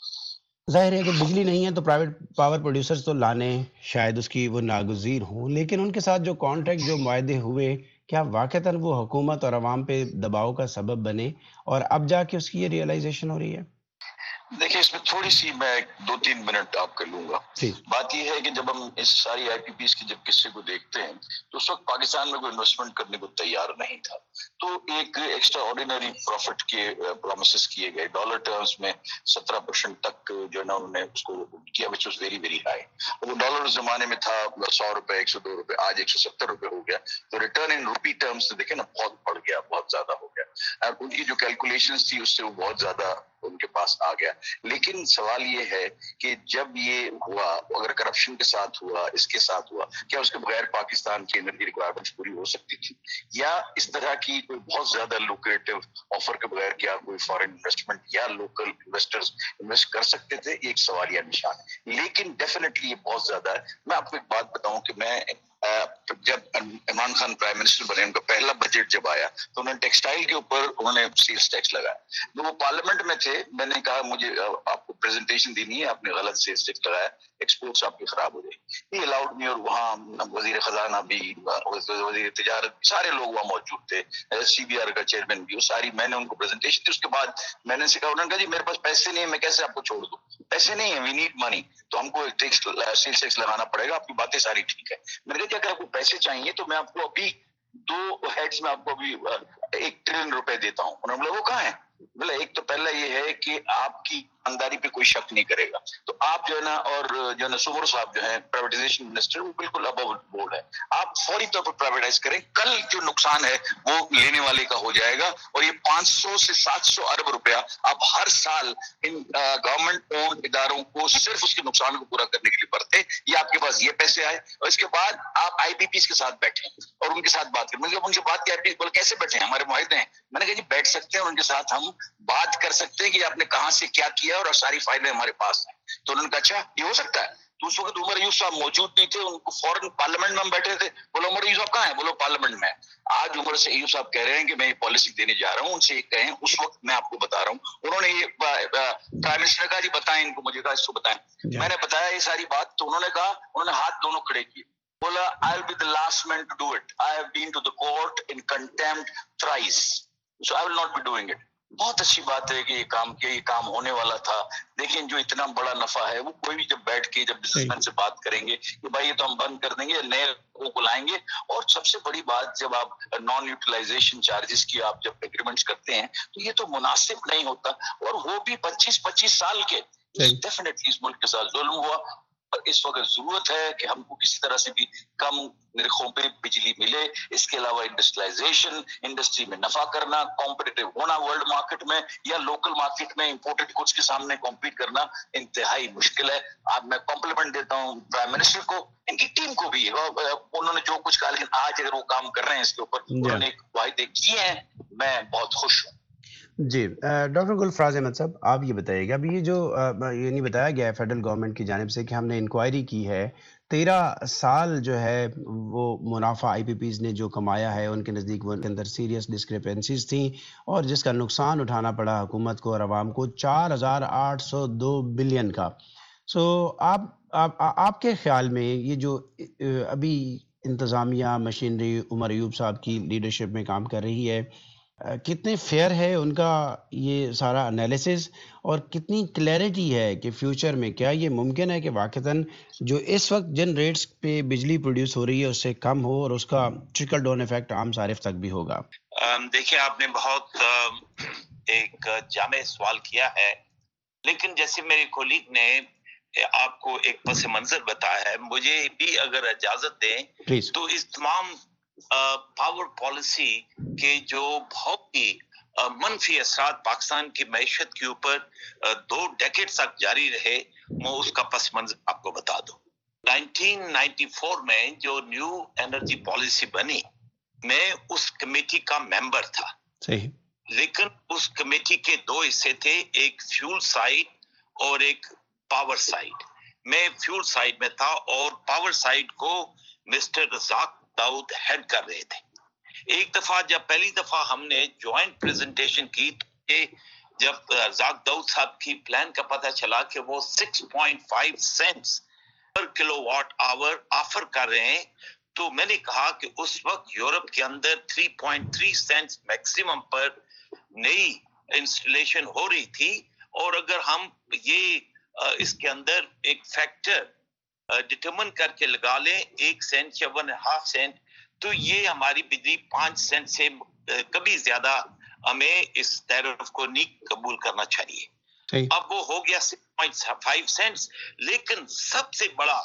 जाहिर है कि बिजली नहीं है तो प्राइवेट पावर प्रोड्यूसर्स तो लाने शायद उसकी वो नागुज़ीर हों, लेकिन उनके साथ जो कॉन्ट्रैक्ट, जो मुआहदे हुए, क्या वाकईतन वो हुकूमत और अवाम पे दबाव का सबब बने और अब जाके उसकी ये रियलाइजेशन हो रही है? देखिए, इसमें थोड़ी सी मैं 2-3 मिनट आपका लूंगा। बात यह है कि जब हम इस सारी IPPs के जब किस्से को देखते हैं तो उस वक्त पाकिस्तान में कोई इन्वेस्टमेंट करने को तैयार नहीं था। तो एक एक्स्ट्रा ऑर्डिनरी प्रॉफिट के प्रोमिसेस किए गए, डॉलर टर्म्स में 17% तक जो है ना उन्होंने उसको किया, which was very very high. वो डॉलर जमाने में था 100 रुपए, 102 रुपए, आज 170 रुपए हो गया। तो रिटर्न इन रूपी टर्म्स देखे ना बहुत बढ़ गया, बहुत ज्यादा हो गया। और उनकी जो कैलकुलेशंस थी उससे वो बहुत ज्यादा उनके पास आ गया। लेकिन सवाल ये है कि जब ये हुआ, अगर करप्शन के साथ हुआ, इसके साथ हुआ, क्या उसके बगैर पाकिस्तान की एनर्जी रिक्वायरमेंट्स पूरी हो सकती थी? या इस तरह की कोई बहुत ज्यादा लुक्रेटिव ऑफर के बगैर क्या कोई फॉरेन इन्वेस्टमेंट या लोकल इन्वेस्टर्स इन्वेस्ट कर सकते थे? एक सवालिया निशान। लेकिन डेफिनेटली ये बहुत ज्यादा है। मैं आपको एक बात बताऊं कि मैं जब इमरान खान प्राइम मिनिस्टर बने, उनका पहला बजट जब आया तो उन्होंने टेक्सटाइल के ऊपर उन्होंने सेल्स टैक्स लगाया। तो वो पार्लियामेंट में थे, मैंने कहा मुझे आपको प्रेजेंटेशन देनी है, आपने गलत सेल्स टैक्स लगाया, एक्सपोर्ट्स आपकी खराब हो जाएगी। ये अलाउड मी, और वहाँ वजीर खजाना भी, वजीर तिजारत, सारे लोग वहाँ मौजूद थे, CBR का चेयरमैन भी, सारी मैंने उनको प्रेजेंटेशन दी। उसके बाद मैंने उनसे कहा, उन्होंने कहा जी मेरे पास पैसे नहीं है, मैं कैसे आपको छोड़ दूं? पैसे नहीं है, वी नीड मनी, तो हमको सेल्स टैक्स लगाना पड़ेगा। आपकी बातें सारी ठीक है। मैंने कहा अगर आपको पैसे चाहिए तो मैं आपको अभी 2 हेड्स में आपको अभी 1 ट्रिलियन रुपए देता हूँ। उन्होंने बोला वो कहाँ है? बोला एक तो पहला ये है कि आपकी ईमानदारी पे कोई शक नहीं करेगा, तो आप जो है ना, और जो है ना सुमर साहब जो है प्राइवेटाइजेशन मिनिस्टर, वो बिल्कुल अबव बोर्ड है, आप फौरी तौर पर प्राइवेटाइज करें। कल जो नुकसान है वो लेने वाले का हो जाएगा और ये 500 से 700 अरब रुपया आप हर साल इन गवर्नमेंट ओन इदारों को सिर्फ उसके नुकसान को पूरा करने के लिए बरते। ये आपके पास ये पैसे आए और इसके बाद आप IPPs के साथ बैठे और उनके साथ बात करें। मतलब उनसे बात की, IPPs बोले कैसे बैठे, हमारे मुआहदे हैं। मैंने कहा जी बैठ सकते हैं और उनके साथ हम बात कर सकते हैं कि आपने कहां से क्या किया और सारी फाइलें हमारे पास हैं। तो उन्होंने कहा अच्छा ये हो सकता है। तो उस वक्त उमर अयूब साहब मौजूद नहीं थे, उनको फौरन पार्लियामेंट में हम बैठे थे। बोलो उमर अयूब साहब कहाँ है? बोलो पार्लियामेंट में। आज उमर से अयूब साहब कह रहे हैं कि मैं ये पॉलिसी देने जा रहा हूँ, उनसे कहें। उस वक्त मैं आपको बता रहा हूँ, उन्होंने ये प्राइम मिनिस्टर ने कहा जी बताएं इनको, मुझे कहा इसको बताएं। मैंने बताया ये सारी बात, तो उन्होंने कहा, उन्होंने हाथ दोनों खड़े किए, बोला I will be the last man to do it, I have been to the court in contempt thrice, so I will not be doing it. बहुत अच्छी बात है कि ये काम होने वाला था, लेकिन जो इतना बड़ा नफा है वो कोई भी जब बैठ के जब बिजनेसमैन से बात करेंगे कि भाई ये तो हम बंद कर देंगे, नए को बुलाएंगे। और सबसे बड़ी बात, जब आप नॉन यूटिलाइजेशन चार्जेस की आप जब एग्रीमेंट्स करते हैं तो ये तो मुनासिब नहीं होता, और वो भी 25-25 साल के। डेफिनेटली इस मुल्क के साथ जुल्म हुआ, और इस वक्त जरूरत है कि हमको किसी तरह से भी कम निरखों पे बिजली मिले। इसके अलावा इंडस्ट्रियलाइजेशन, इंडस्ट्री में नफा करना, कॉम्पिटिटिव होना वर्ल्ड मार्केट में या लोकल मार्केट में इंपोर्टेड गुड्स के सामने कॉम्पीट करना इंतहाई मुश्किल है। अब मैं कॉम्प्लीमेंट देता हूँ प्राइम मिनिस्टर को, इनकी टीम को भी, उन्होंने जो कुछ कहा, लेकिन आज अगर वो काम कर रहे हैं इसके ऊपर, उन्होंने वायदे किए हैं, मैं बहुत खुश हूँ। जी, डॉक्टर गुलफराज अहमद साहब, आप ये बताइएगा, अभी ये जो ये नहीं बताया गया है फेडरल गवर्नमेंट की जानिब से कि हमने इंक्वायरी की है, 13 साल जो है वो मुनाफा आईपीपीज ने जो कमाया है, उनके नज़दीक वो के अंदर सीरियस डिस्क्रिपेंसीज थी, और जिसका नुकसान उठाना पड़ा हुकूमत को और आवाम को 4802 बिलियन का। सो आपके ख्याल में ये जो अभी इंतज़ामिया मशीनरी उमर अयूब साहब की लीडरशिप में काम कर रही है, कितने फेयर है उनका ये सारा एनालिसिस, और कितनी क्लैरिटी है कि फ्यूचर में क्या ये मुमकिन है कि वाकईतन जो इस वक्त जिन रेट्स पे बिजली प्रोड्यूस हो रही है उससे कम हो और उसका ट्रिकल डाउन इफेक्ट आम सारिफ तक भी होगा? देखिए, आपने बहुत एक जामे सवाल किया है, लेकिन जैसे मेरे कोलीग ने आपको एक पस मंजर बताया है, मुझे भी अगर इजाजत दें तो इस तमाम पावर पॉलिसी के जो बहुत ही मनफी असरात पाकिस्तान की मैशत के ऊपर 2 डेकेड तक जारी रहे, मैं उसका पस मंजर आपको बता दूं। 1994 में जो न्यू एनर्जी पॉलिसी बनी, मैं उस कमेटी का मेंबर था। सही। लेकिन उस कमेटी के 2 हिस्से थे, एक फ्यूल साइड और एक पावर साइड। मैं फ्यूल साइड में था और पावर साइड को मिस्टर रज़ाक दाऊद हेड कर रहे थे। एक दफा जब पहली दफा हमने ज्वाइंट प्रेजेंटेशन की, तो जब रज़ाक दाऊद साहब की प्लान का पता चला कि वो 6.5 cents per kilowatt hour offer कर रहे हैं, तो मैंने कहा कि उस वक्त यूरोप के अंदर 3.3 सेंट्स मैक्सिमम पर नई इंस्टॉलेशन हो रही थी, और अगर हम ये इसके अंदर एक फैक्टर डिटरमिन करके लगा लें 1 सेंट या 1.5 सेंट, तो ये हमारी बिजली 5 सेंट से कभी ज्यादा हमें इस टैरिफ को नहीं कबूल करना चाहिए। अब वो हो गया 6.5 सेंट्स। लेकिन सबसे बड़ा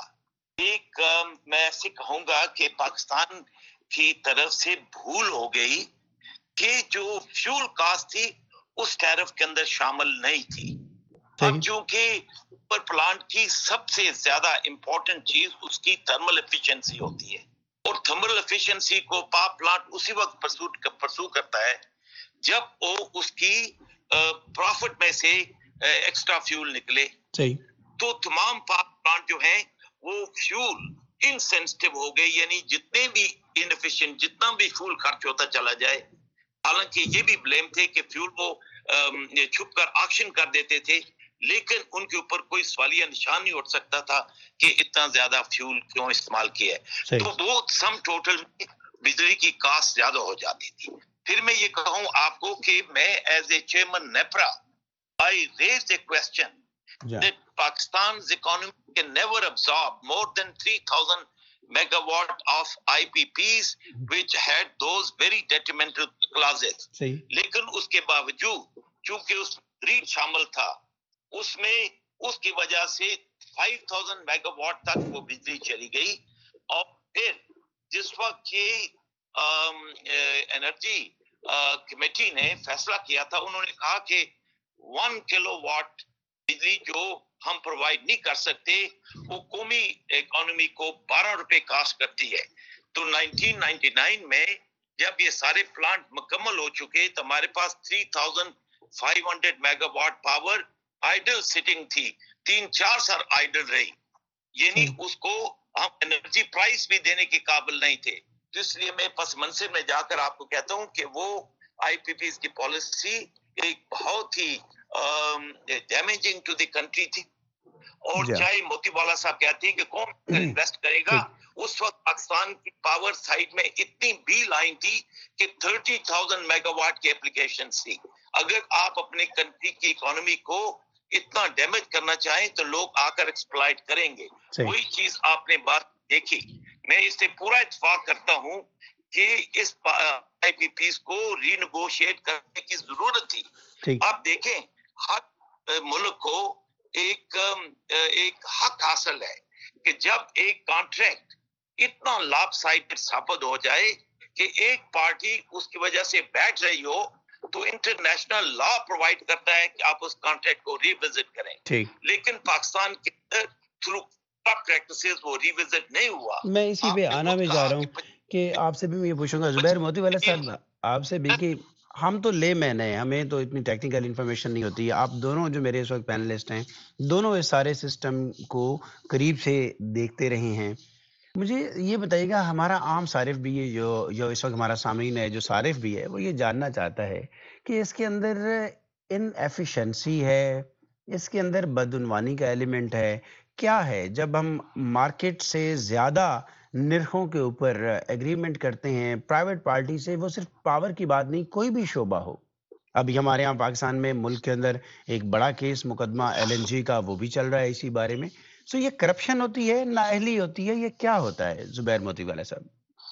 एक मैं ऐसे कहूंगा कि पाकिस्तान की तरफ से भूल हो गई कि जो फ्यूल कास्ट थी उस टैरिफ के अंदर शामिल नहीं थी। अब चूंकि पर प्लांट की सबसे ज्यादा इंपॉर्टेंट चीज उसकी थर्मल एफिशिएंसी होती है, और थर्मल एफिशिएंसी को पावर प्लांट उसी वक्त परसू करता है जब वो उसकी प्रॉफिट में से एक्स्ट्रा फ्यूल निकले। सही। तो तमाम पावर प्लांट जो हैं वो फ्यूल इनसेंसिटिव हो गए, यानी जितने भी इनएफिशिएंट, जितना भी फ्यूल खर्च होता चला जाए, हालांकि ये भी ब्लेम थे कि फ्यूल वो छुप कर ऑक्शन कर देते थे, लेकिन उनके ऊपर कोई सवालिया निशान नहीं उठ सकता था कि इतना ज्यादा फ्यूल क्यों इस्तेमाल किया है। तो वो सम टोटल में बिजली की कास्ट ज्यादा हो जाती थी। फिर मैं ये कहूं आपको कि मैं as a chairman NEPRA I raised a question that Pakistan's economy can never absorb more than 3,000 megawatt of IPPs which had those very detrimental clauses. लेकिन उसके बावजूद चूंकि उस रीड शामिल था, उसमें उसकी वजह से 5,000 मेगावाट तक वो बिजली चली गई। और फिर जिस वक्त ये एनर्जी कमेटी ने फैसला किया था, उन्होंने कहा कि 1 किलोवाट बिजली जो हम प्रोवाइड नहीं कर सकते वो कौमी इकोनॉमी को 12 रुपए कास्ट करती है। तो 1999 में जब ये सारे प्लांट मुकम्मल हो चुके तो हमारे पास 3,500 मेगावाट पावर आइडल सिटिंग थी, 3-4 साल आइडल रही, यानी उसको हम एनर्जी प्राइस भी देने के काबिल नहीं थे। तो इसलिए मैं पस मंजर में जाकर आपको कहता हूं कि वो आईपीपीज की पॉलिसी एक बहुत ही डैमेजिंग टू द कंट्री थी। और चाहे मोतीवाला साहब कहते हैं कि कौन इन्वेस्ट करेगा, उस वक्त पाकिस्तान की पावर साइड में इतनी बिल आई थी कि 30,000 मेगावाट की एप्लीकेशन थी। اگر آپ اپنے کنٹری کی اکانومی کو اتنا ڈیمیج کرنا چاہیں تو لوگ آ کر ایکسپلائٹ کریں گے. وہی چیز آپ نے بات دیکھی. میں اس سے پورا اتفاق کرتا ہوں کہ اس آئی پی پیز کو ری نیگوشیٹ کرنے کی ضرورت تھی. آپ دیکھیں ہر ملک کو ایک حق حاصل ہے کہ جب ایک کانٹریکٹ اتنا لاپ سائڈ ثابت ہو جائے کہ ایک پارٹی اس کی وجہ سے بیٹھ رہی ہو تو انٹرنیشنل لا پرووائڈ کرتا ہے کہ آپ اس کانٹریکٹ کو ری وزٹ کریں. لیکن پاکستان کے اندر تھرو پریکٹسز وہ ری وزٹ نہیں ہوا. میں اسی پہ آنا میں جا رہا ہوں کہ آپ سے بھی میں یہ پوچھوں گا زبیر موتی والا صاحب آپ سے بھی کہ ہم تو لے مین ہیں, ہمیں تو اتنی ٹیکنیکل انفارمیشن نہیں ہوتی. آپ دونوں جو میرے اس وقت پینلسٹ ہیں دونوں اس سارے سسٹم کو قریب سے دیکھتے رہے ہیں. مجھے یہ بتائیے گا ہمارا عام صارف بھی ہے جو اس وقت ہمارا سامعین ہے جو صارف بھی ہے وہ یہ جاننا چاہتا ہے کہ اس کے اندر ان ایفیشنسی ہے, اس کے اندر بدعنوانی کا ایلیمنٹ ہے, کیا ہے جب ہم مارکیٹ سے زیادہ نرخوں کے اوپر ایگریمنٹ کرتے ہیں پرائیویٹ پارٹی سے, وہ صرف پاور کی بات نہیں کوئی بھی شعبہ ہو. ابھی ہمارے ہاں پاکستان میں ملک کے اندر ایک بڑا کیس مقدمہ LNG کا وہ بھی چل رہا ہے اسی بارے میں. سو یہ کرپشن ہوتی ہے, نااہلی ہوتی ہے, یہ کیا ہوتا ہے زبیر موتی والا صاحب؟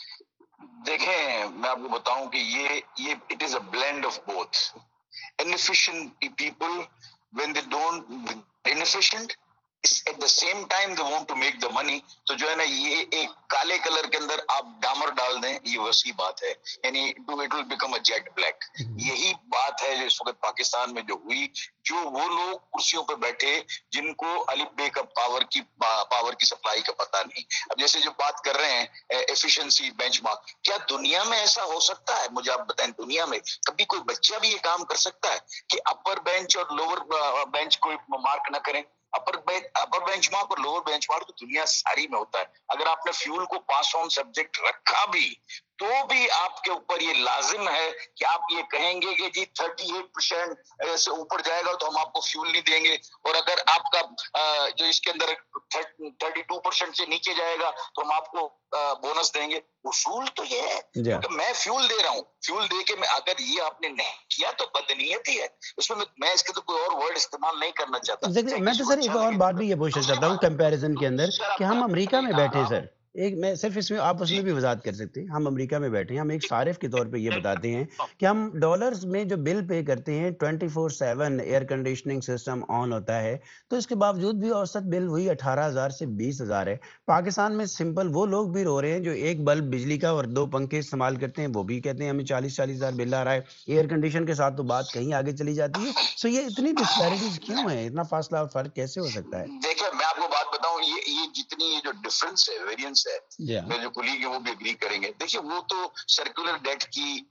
دیکھیں میں آپ کو بتاؤں کہ یہ it is a blend of both. inefficient people when they don't inefficient at the same time they want to make the money. تو جو ہے نا یہ ایک کالے کلر کے اندر آپ ڈامر ڈال دیں یہ ویسی بات ہے, یعنی it will become a jet black. یہی بات ہے جو اس وقت پاکستان میں جو ہوئی, جو وہ لوگ کرسیوں پہ بیٹھے جن کو الف بے کا پاور کی سپلائی کا پتہ نہیں. اب جیسے جو بات کر رہے ہیں ایفیشنسی بینچ مارک, کیا دنیا میں ایسا ہو سکتا ہے؟ مجھے آپ بتائیں دنیا میں کبھی کوئی بچہ بھی یہ کام کر سکتا ہے کہ اپر بینچ اور لوور بینچ کوئی مارک نہ کریں؟ اپر بینچ مارک اور لوور بینچ مارک تو دنیا ساری میں ہوتا ہے. اگر آپ نے فیول کو پاس آن سبجیکٹ رکھا بھی تو بھی آپ کے اوپر یہ لازم ہے کہ آپ یہ کہیں گے کہ جی 38% سے اوپر جائے گا تو ہم آپ کو فیول نہیں دیں گے, اور اگر آپ کا جو اس کے اندر 32% سے نیچے جائے گا تو ہم آپ کو بونس دیں گے. اصول تو یہ ہے کہ میں فیول دے رہا ہوں, فیول دے کے میں اگر یہ آپ نے نہیں کیا تو بدنیتی ہے. اس میں اس کے تو کوئی اور ورڈ استعمال نہیں کرنا چاہتا. میں تو سر ایک اور بات بھی یہ پوچھنا چاہتا ہوں کمپیریزن کے اندر کہ ہم امریکہ میں بیٹھے سر, ایک میں صرف اس میں آپ اس میں بھی وضاحت کر سکتے ہیں. ہم امریکہ میں بیٹھے ہیں, ہم ایک صارف کے طور پہ یہ بتاتے ہیں کہ ہم ڈالرز میں جو بل پے کرتے ہیں 24/7 ایئر کنڈیشننگ سسٹم آن ہوتا ہے, تو اس کے باوجود بھی اوسط بل وہی 18,000 سے 20,000 ہے. پاکستان میں سمپل وہ لوگ بھی رو رہے ہیں جو ایک بلب بجلی کا اور 2 پنکھے استعمال کرتے ہیں, وہ بھی کہتے ہیں ہمیں 40,000 بل آ رہا ہے. ایئر کنڈیشن کے ساتھ تو بات کہیں آگے چلی جاتی ہے. سو یہ اتنی ڈسپیرٹیز کیوں ہے, اتنا فاصلہ اور فرق کیسے ہو سکتا ہے؟ دیکھیں میں آپ کو بات بتاؤں, یہ جتنی یہ جو ڈفرنس ہے ویریئنس ہے, میں جو کولیگ ہیں وہ بھی اگری کریں گے. دیکھیں وہ تو سرکولر ڈیٹ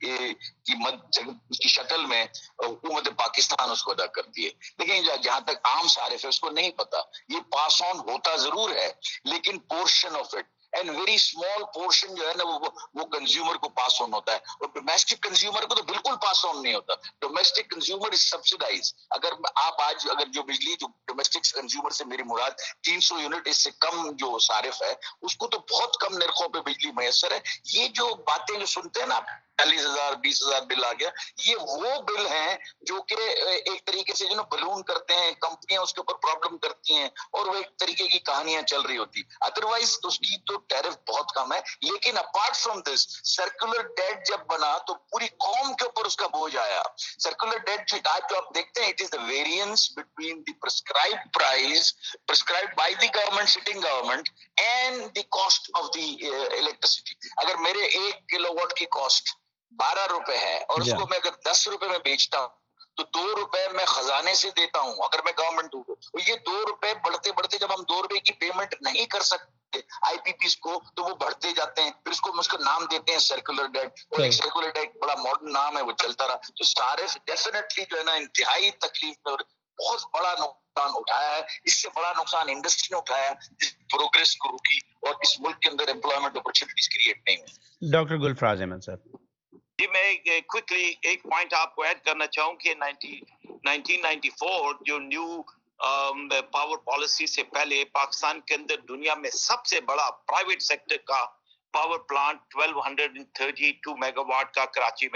کی شکل میں حکومت پاکستان اس کو ادا کرتی ہے. لیکن جہاں تک عام صارف ہے اس کو نہیں پتا, یہ پاس آن ہوتا ضرور ہے لیکن portion of it and very small portion جو ہے نا وہ کنزیومر کو پاس آن ہوتا ہے, اور ڈومیسٹک کنزیومر کو تو بالکل پاس آن نہیں ہوتا. Domestic consumer is subsidise. اگر آپ آج اگر جو بجلی جو ڈومیسٹک کنزیومر سے میری مراد 300 یونٹ اس سے کم جو صارف ہے اس کو تو بہت کم نرخوں پہ بجلی میسر ہے. یہ جو باتیں جو سنتے ہیں نا 40,000 20,000 بل آ گیا, یہ وہ بل ہیں جو کہ ایک طریقے سے جو نا بلون کرتے ہیں کمپنیاں, اس کے اوپر پرابلم کرتی ہیں اور وہ ایک طریقے کی کہانیاں چل رہی ہوتی. ادروائز اس کی تو ٹیرف بہت کم ہے. لیکن apart from this circular debt جب بنا تو پوری قوم کے اوپر اس کا بوجھ آیا. سرکولر ڈیٹ جو آپ دیکھتے ہیں it is the variance between the prescribed price prescribed by the government sitting government and the cost of the electricity. اگر میرے 1 کلو واٹ کی کاسٹ 12 روپے ہے اور اس کو میں اگر 10 روپے میں بیچتا ہوں تو 2 روپے میں خزانے سے دیتا ہوں اگر میں گورنمنٹ ہوں. یہ 2 روپے بڑھتے بڑھتے جب ہم 2 روپے کی پیمنٹ نہیں کر سکتے آئی پی پیز کو تو وہ بڑھتے جاتے ہیں. پھر اس کو نام دیتے ہیں سرکولر ڈیٹ, اور ایک سرکولر ڈیٹ بڑا ماڈرن نام ہے, وہ چلتا رہا. تو صارف ڈیفینیٹلی جو ہے نا انتہائی تکلیف میں اور بہت بڑا نقصان اٹھایا ہے. اس سے بڑا نقصان انڈسٹری نے اٹھایا جس پروگریس کو روکی اور اس ملک کے اندر امپلائمنٹ اپرچونٹیز کریٹ نہیں ہوئی. ڈاکٹر گلفراز احمد صاحب جی, میں کوئکلی ایک پوائنٹ آپ کو ایڈ کرنا چاہوں کہ 1994 جو نیو پاور پالیسی سے پہلے پاکستان کے اندر دنیا میں سب سے بڑا پرائیویٹ سیکٹر کا پاور پلانٹ 1232 میگا واٹ کا کراچی میں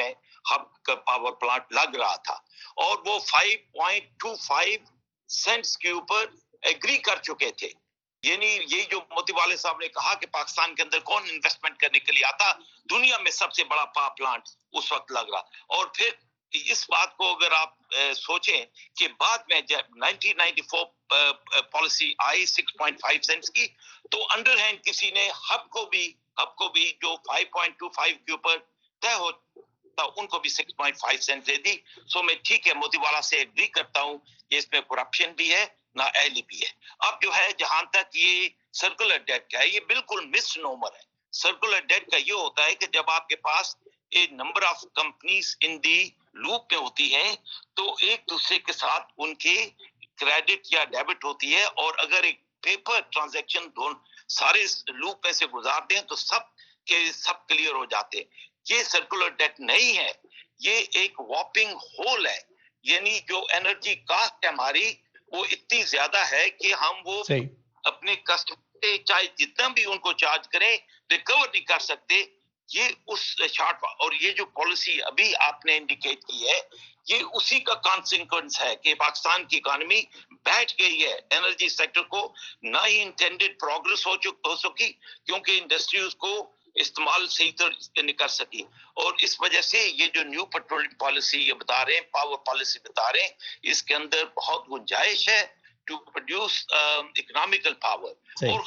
हब का पावर प्लांट लग रहा था और वो 5.25 सेंट्स के ऊपर एग्री कर चुके थे। यानी यही जो मोती वाले साहब ने कहा कि पाकिस्तान के अंदर कौन इन्वेस्टमेंट करने के लिए आता, दुनिया में सबसे बड़ा पावर प्लांट उस वक्त लग रहा। और फिर इस बात को अगर आप सोचें कि बाद में जब 1994 पॉलिसी आई 6.5 सेंट्स की, तो अंडरहैंड किसी ने हब को भी जो 5.25 के ऊपर तय हो तो उनको भी 6.5 सेंट दे दी। सो मैं ठीक है मोतीवाला से एग्री करता हूं कि इसमें करप्शन भी है, नाअहली भी है। अब जो है जहां तक ये सर्कुलर डेट का है, ये बिल्कुल मिसनोमर है। सर्कुलर डेट का ये होता है कि जब आपके पास a number of companies in the loop में होती हैं, तो एक दूसरे के साथ उनके क्रेडिट या डेबिट होती है, और अगर एक पेपर ट्रांजैक्शन दोनों सारे लूप में से गुजार दें तो सब क्लियर हो जाते हैं। ये सर्कुलर डेट नहीं है, ये एक वॉपिंग होल है। यानी जो एनर्जी कास्ट है हमारी, वो इतनी ज्यादा है कि हम वो अपने कस्टमर से चाहे जितना भी उनको चार्ज करें रिकवर नहीं कर सकते। ये उस शार्ट, और ये जो पॉलिसी अभी आपने इंडिकेट की है, ये उसी का कॉन्सिक्वेंस है कि पाकिस्तान की इकोनॉमी बैठ गई है। एनर्जी सेक्टर को ना ही इंटेंडेड प्रोग्रेस हो सकी, क्योंकि इंडस्ट्री उसको इस्तेमाल सही तरह नहीं कर सकी। और इस वजह से ये जो न्यू पेट्रोलियम पॉलिसी ये बता रहे हैं, पावर पॉलिसी बता रहे हैं, इसके अंदर बहुत गुंजाइश है टू प्रोड्यूस इकोनॉमिकल पावर। और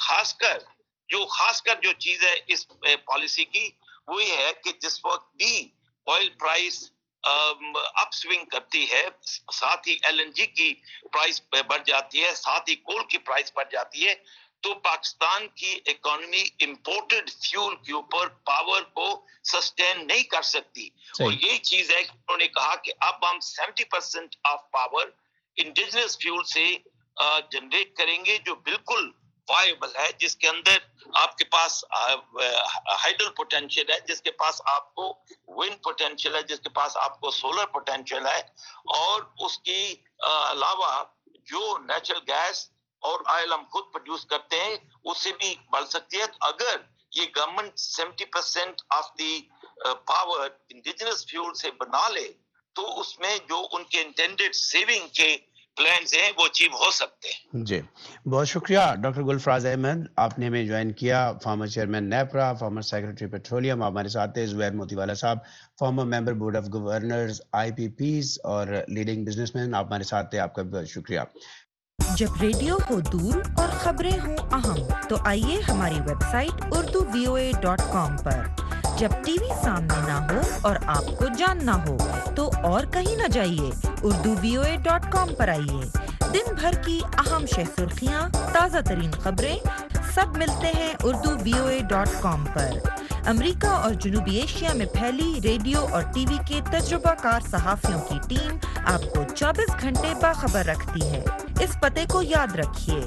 खासकर जो चीज है इस पॉलिसी की, वो ये है कि जिस वक्त भी ऑयल प्राइस अपस्विंग करती है, साथ ही एलएनजी की प्राइस बढ़ जाती है, साथ ही कोल की प्राइस बढ़ जाती है, तो पाकिस्तान की इकोनॉमी इंपोर्टेड फ्यूल के ऊपर पावर को सस्टेन नहीं कर सकती। और यही चीज है कि उन्होंने कहा कि अब हम 70% ऑफ पावर इंडिजिनस फ्यूल से जनरेट करेंगे, जो बिल्कुल वायबल है, जिसके अंदर आपके पास हाइडल पोटेंशियल है, जिसके पास आपको विंड पोटेंशियल है, जिसके पास आपको सोलर पोटेंशियल है, और उसकी अलावा जो नेचुरल गैस और ऑयल हम खुद प्रोड्यूस करते हैं उससे भी बढ़ सकती है। तो अगर ये government 70% of the power indigenous fuel से बना ले, तो उसमें जो उनके इंटेंडेड सेविंग के प्लान्स हैं वो अचीव हो सकते हैं। जी, बहुत शुक्रिया डॉक्टर गुलफराज अहमद, आपने हमें ज्वाइन किया। Former chairman NEPRA, former secretary petroleum हमारे साथ थे। Zubair Motiwala sahab, former member board of governors IPPs और लीडिंग बिजनेसमैन, आप हमारे साथ थे, आपका बहुत शुक्रिया। जब रेडियो हो दूर और खबरें हो अहम, तो आइए हमारी वेबसाइट urduvoa.com पर। जब टीवी सामने ना हो और आपको जानना हो, तो और कहीं न जाइए, urduvoa.com पर आइए। दिन भर की अहम सुर्खियां, ताज़ा तरीन खबरें, सब मिलते हैं urduvoa.com पर। अमेरिका और जनूबी एशिया में फैली रेडियो और टीवी के तजुर्बाकार सहाफियों की टीम आपको 24 घंटे बाखबर रखती है। इस पते को याद रखिए,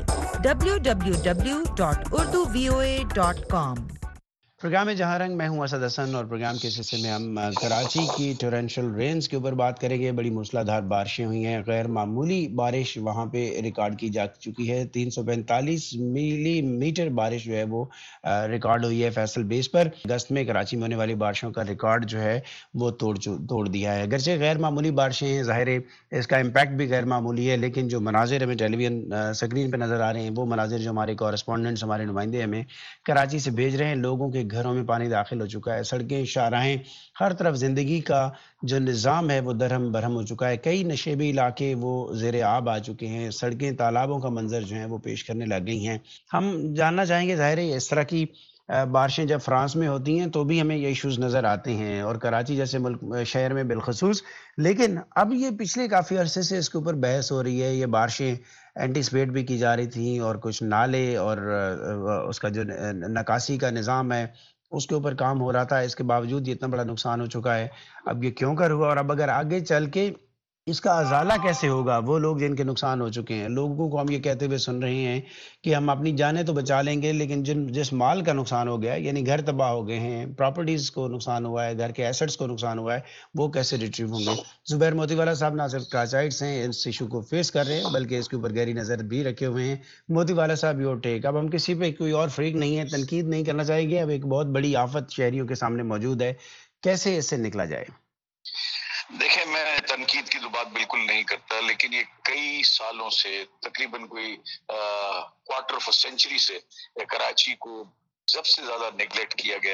www.urduvoa.com। प्रोग्राम में जहां रंग, मैं हूं असद हसन, और प्रोग्राम के हिस्से में हम कराची की टोरेंशियल रेन्स के ऊपर बात करेंगे। बड़ी मूसलाधार बारिशें हुई हैं, गैर मामूली बारिश वहां पे रिकॉर्ड की जा चुकी है। 345 मिलीमीटर बारिश जो है वो रिकॉर्ड हुई है फैसल बेस पर। अगस्त में कराची में होने वाली बारिशों का रिकॉर्ड जो है वो तोड़ दिया है। अगरचे गैर मामूली बारिशें हैं, ज़ाहिर है इसका इम्पैक्ट भी गैर मामूली है, लेकिन जो मनाजिर हमें टेलीविजन स्क्रीन पर नज़र आ रहे हैं, वो मनाजिर जो हमारे कॉरेस्पॉन्डेंट्स, हमारे नुमाइंदे हमें कराची से भेज रहे हैं, लोगों के घरों में पानी दाखिल हो चुका है। सड़कें, शाहराहें, हर तरफ जिंदगी का जो निज़ाम है वो दरहम बरहम हो चुका है। कई नशेबी इलाके वो ज़ेरे आब आ चुके हैं। सड़कें, तालाबों का मंजर जो है वो पेश करने लग गई हैं। हम जानना चाहेंगे, ज़ाहिर है इस तरह की बारिशें जब फ्रांस में होती हैं तो भी हमें ये इश्यूज़ नज़र आते हैं, और कराची जैसे मुल्क शहर में बिलखसूस। लेकिन अब ये पिछले काफ़ी अरसे से इसके ऊपर बहस हो रही है। ये बारिशें एंटीसिपेट भी की जा रही थी, और कुछ नाले और उसका जो नकासी का निज़ाम है उसके ऊपर काम हो रहा था। इसके बावजूद ये इतना बड़ा नुकसान हो चुका है। अब ये क्यों कर हुआ, और अब अगर आगे चल के इसका अजाला कैसे होगा? वो लोग जिनके नुकसान हो चुके हैं, लोगों को हम ये कहते हुए सुन रहे हैं कि हम अपनी जानें तो बचा लेंगे, लेकिन जिस माल का नुकसान हो गया है, यानी घर तबाह हो गए हैं, प्रॉपर्टीज़ को नुकसान हुआ है, घर के एसेट्स को नुकसान हुआ है, वो कैसे रिट्रीव होंगे? जुबैर मोतीवाला साहब ना सिर्फ कराचाइट्स हैं, इस इशू को फेस कर रहे हैं, बल्कि इसके ऊपर गहरी नज़र भी रखे हुए हैं। मोतीवाला साहब, योर टेक। अब हम किसी पे कोई और फ्रीक नहीं है, तनकीद नहीं करना चाहेंगे। अब एक बहुत बड़ी आफत शहरियों के सामने मौजूद है, कैसे इससे निकला जाए? دیکھیں میں تنقید کی تو بات بالکل نہیں کرتا، لیکن یہ کئی سالوں سے تقریباً کوئی کوارٹر آف سینچری سے کراچی کو سب سے زیادہ نیگلیکٹ کیا گیا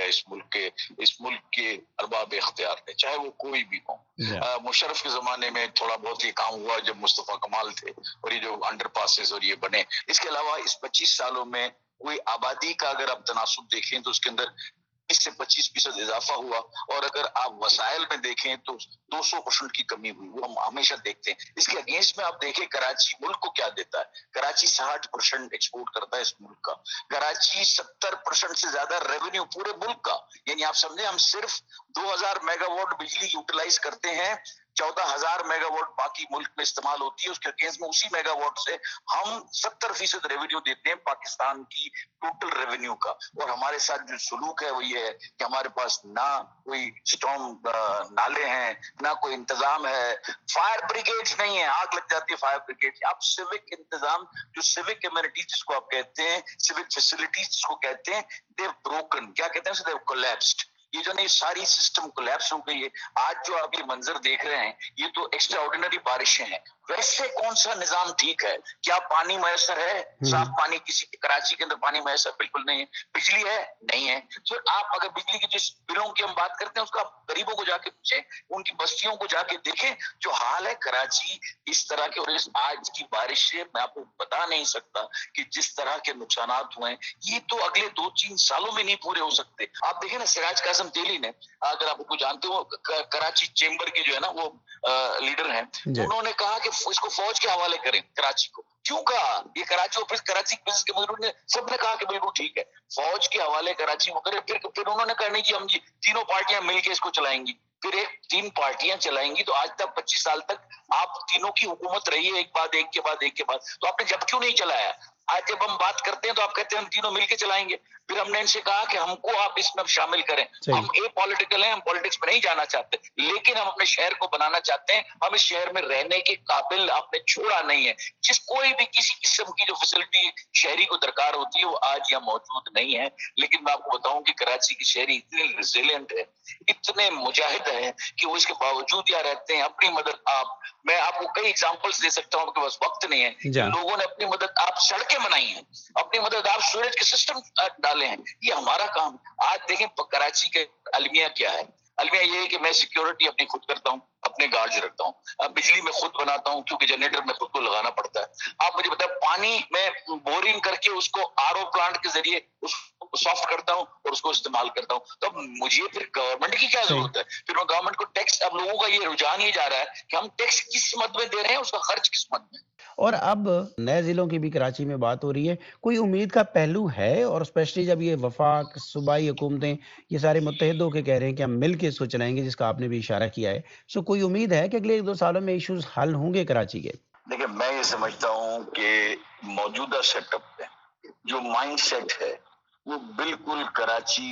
اس ملک کے ارباب اختیار نے، چاہے وہ کوئی بھی ہو۔ مشرف کے زمانے میں تھوڑا بہت یہ کام ہوا جب مصطفیٰ کمال تھے اور یہ جو انڈر پاسز اور یہ بنے، اس کے علاوہ اس 25 سالوں میں کوئی آبادی کا اگر آپ تناسب دیکھیں تو اس کے اندر 20 سے 25% اضافہ ہوا، اور اگر آپ وسائل میں دیکھیں تو 200% کی کمی ہوئی، وہ ہم ہمیشہ دیکھتے ہیں۔ اس کے اگینسٹ میں آپ دیکھیں کراچی ملک کو کیا دیتا ہے، کراچی 60% ایکسپورٹ کرتا ہے اس ملک کا، کراچی 70% سے زیادہ ریونیو پورے ملک کا، یعنی آپ سمجھیں ہم صرف 2000 میگا واٹ بجلی یوٹیلائز کرتے ہیں، 14,000 میگا واٹ باقی ملک میں استعمال ہوتی ہے، اس کے اگینسٹ میں اسی میگا واٹ سے ہم 70% ریونیو دیتے ہیں پاکستان کی ٹوٹل ریونیو کا۔ اور ہمارے ساتھ جو سلوک ہے وہ یہ ہے کہ ہمارے پاس نہ کوئی اسٹارم نالے ہیں، نہ کوئی انتظام ہے، فائر بریگیڈ نہیں ہے، آگ لگ جاتی ہے فائر بریگیڈ۔ اب سیوک انتظام، جو سیوک کمیونٹیز جس کو آپ کہتے ہیں، سیوک فیسلٹیز جس کو کہتے ہیں، دیو بروکن، کیا کہتے ہیں، دیو کولیپسڈ، یہ جو نہیں ساری سسٹم کولیپس ہو گئی ہے۔ آج جو آپ یہ منظر دیکھ رہے ہیں یہ تو ایکسٹرا آرڈینری بارشیں ہیں، ویسے کون سا نظام ٹھیک ہے؟ کیا پانی میسر ہے؟ صاف پانی کسی کراچی کے اندر پانی میسر بالکل نہیں ہے۔ بجلی ہے؟ نہیں ہے۔ تو آپ اگر بجلی کی جس بلوں کی ہم بات کرتے ہیں اس کا غریبوں کو جا کے پوچھیں، ان کی بستیوں کو جا کے دیکھیں جو حال ہے کراچی اس طرح کے، اور اس آج کی بارش سے میں آپ کو بتا نہیں سکتا کہ جس طرح کے نقصانات ہوئے ہیں یہ تو اگلے 2-3 سالوں میں نہیں پورے ہو سکتے۔ آپ دیکھیں نا سراج قاسم تیلی نے، اگر آپ کو جانتے ہو کراچی چیمبر کے جو ہے نا وہ لیڈر ہیں، انہوں نے کہا کہ اس کو فوج کے حوالے کریں کراچی کو۔ کیوں کہا؟ یہ کراچی آفس کراچی بزنس کے مزدور نے سب نے کہا کہ بالکل ٹھیک ہے فوج کے حوالے کراچی کو کرے۔ پھر انہوں نے کہا نہیں جی ہم جی تینوں پارٹیاں مل کے اس کو چلائیں گی۔ پھر 3 پارٹیاں چلائیں گی تو آج تک 25 سال تک آپ تینوں کی حکومت رہی ہے، ایک بعد ایک کے بعد ایک کے بعد، تو آپ نے جب کیوں نہیں چلایا؟ آج جب ہم بات کرتے ہیں تو آپ کہتے ہیں ہم تینوں مل کے چلائیں گے۔ پھر ہم نے ان سے کہا کہ ہم کو آپ اس میں شامل کریں، ہم پولیٹیکل ہیں، ہم پولیٹکس میں نہیں جانا چاہتے، لیکن ہم اپنے شہر کو بنانا چاہتے ہیں، ہم اس شہر میں رہنے کے قابل آپ نے چھوڑا نہیں ہے۔ جس کوئی بھی کسی قسم کی جو فیسلٹی شہری کو درکار ہوتی ہے وہ آج یہاں موجود نہیں ہے۔ لیکن میں آپ کو بتاؤں کہ کراچی کی شہری اتنی ریزیلینٹ ہے، اتنے مجاہد ہیں کہ وہ اس کے باوجود یہاں رہتے ہیں اپنی مدد۔ میں آپ کو کئی ایگزامپلس دے سکتا ہوں، آپ کے پاس وقت نہیں ہے۔ لوگوں نے اپنی مدد آپ سڑکیں بنائی ہیں، اپنی مدد آپ سورج کے سسٹم ڈالے ہیں، یہ ہمارا کام ہے۔ آج دیکھیں کراچی کے المیہ کیا ہے، المیہ یہ ہے کہ میں سیکیورٹی اپنی خود کرتا ہوں، اپنے گارڈز رکھتا ہوں، بجلی میں خود بناتا ہوں کیونکہ جنریٹر میں خود کو لگانا پڑتا ہے۔ آپ مجھے بتائیں پانی میں بورنگ کر کے اس کو RO پلانٹ کے ذریعے اس کو سافٹ کرتا ہوں اور اس کو استعمال کرتا ہوں، تو مجھے پھر گورنمنٹ کی کیا ضرورت ہے؟ پھر میں گورنمنٹ کو ٹیکس، اب لوگوں کا یہ رجحان یہ جا رہا ہے کہ ہم ٹیکس کس مد میں دے رہے ہیں، اس کا خرچ کس مد میں۔ اور اب نئے ضلعوں کی بھی کراچی میں بات ہو رہی ہے، کوئی امید کا پہلو ہے؟ اور اسپیشلی جب یہ وفاق، صوبائی حکومتیں یہ سارے متحد ہو کے کہہ رہے ہیں کہ ہم مل کے اس کو چلائیں گے، جس کا آپ نے بھی اشارہ کیا ہے، سو کوئی امید ہے کہ اگلے 1-2 سالوں میں ایشوز حل ہوں گے کراچی کے؟ دیکھیں میں یہ سمجھتا ہوں کہ موجودہ سیٹ اپ میں جو مائنڈ سیٹ ہے وہ بالکل کراچی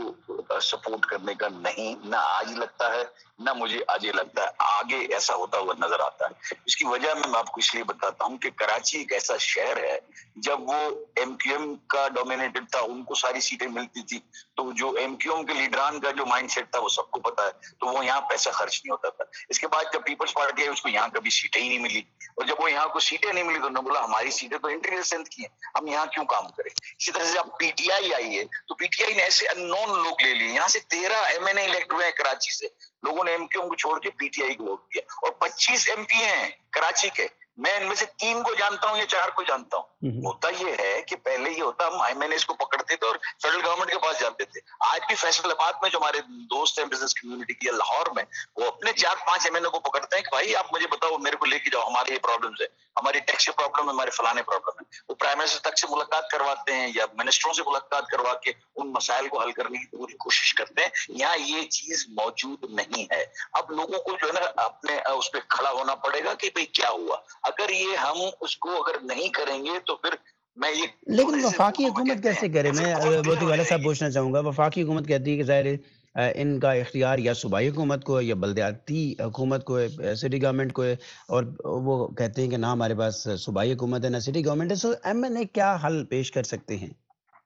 کو سپورٹ کرنے کا نہیں، نہ آج لگتا ہے نہ مجھے آج لگتا ہے آگے ایسا ہوتا ہوا نظر آتا ہے۔ اس کی وجہ میں آپ کو اس لیے بتاتا ہوں کہ کراچی ایک ایسا شہر ہے جب وہ MQM کا ڈومینیٹڈ تھا، ان کو ساری سیٹیں ملتی تھی، تو جو MQM کے لیڈران کا جو مائنڈ سیٹ تھا وہ سب کو پتا ہے، تو وہ یہاں پیسہ خرچ نہیں ہوتا تھا۔ اس کے بعد جب پیپلز پارٹی ہے اس کو یہاں کبھی سیٹیں ہی نہیں ملی، اور جب وہ یہاں کو سیٹیں نہیں ملی تو انہوں نے بولا ہماری سیٹیں تو انٹیریئر سندھ کی ہیں، ہم یہاں کیوں کام کریں۔ اسی طرح سے اب PTI آئی ہے تو PTI نے ایسے ان نون لوگ لے لیے، یہاں سے 13 MNA الیکٹ ہوئے ہیں کراچی سے، لوگوں نے MQM کو چھوڑ کے PTI کو ووٹ دیا، اور 25 MP ہیں کراچی کے، میں ان میں سے 3 کو جانتا ہوں یا 4 کو جانتا ہوں۔ ہوتا یہ ہے کہ پہلے یہ ہوتا ہم MNAs کو پکڑتے تھے اور فیڈرل گورنمنٹ کے پاس جاتے تھے۔ آج بھی فیصل آباد میں جو ہمارے دوست ہیں بزنس کمیونٹی کی، لاہور میں، وہ اپنے 4-5 MNA کو پکڑتے ہیں کہ بھائی آپ مجھے بتاؤ، میرے کو لے کے جاؤ، ہمارے یہ پرابلمز ہے، ہماری ٹیکس کے پرابلم ہے، ہمارے فلانے پرابلم ہے۔ وہ پرائم منسٹر تک سے ملاقات کرواتے ہیں یا منسٹروں سے ملاقات کروا کے ان مسائل کو حل کرنے کی پوری کوشش کرتے ہیں۔ یہاں یہ چیز موجود نہیں ہے۔ اب لوگوں کو جو ہے نا اپنے اس پہ کھڑا ہونا پڑے گا کہ بھئی کیا ہوا۔ اگر یہ ہم اس کو اگر نہیں کریں گے تو پھر میں یہ، لیکن وفاقی حکومت کیسے کرے؟ میں موتی والا صاحب پوچھنا چاہوں گا، وفاقی حکومت کہتی ہے کہ ظاہر ان کا اختیار یا صوبائی حکومت کو یا بلدیاتی حکومت کو ہے، سٹی گورنمنٹ کو ہے، اور وہ کہتے ہیں کہ نہ ہمارے پاس صوبائی حکومت ہے نہ سٹی گورنمنٹ ہے، سو MNA کیا حل پیش کر سکتے ہیں؟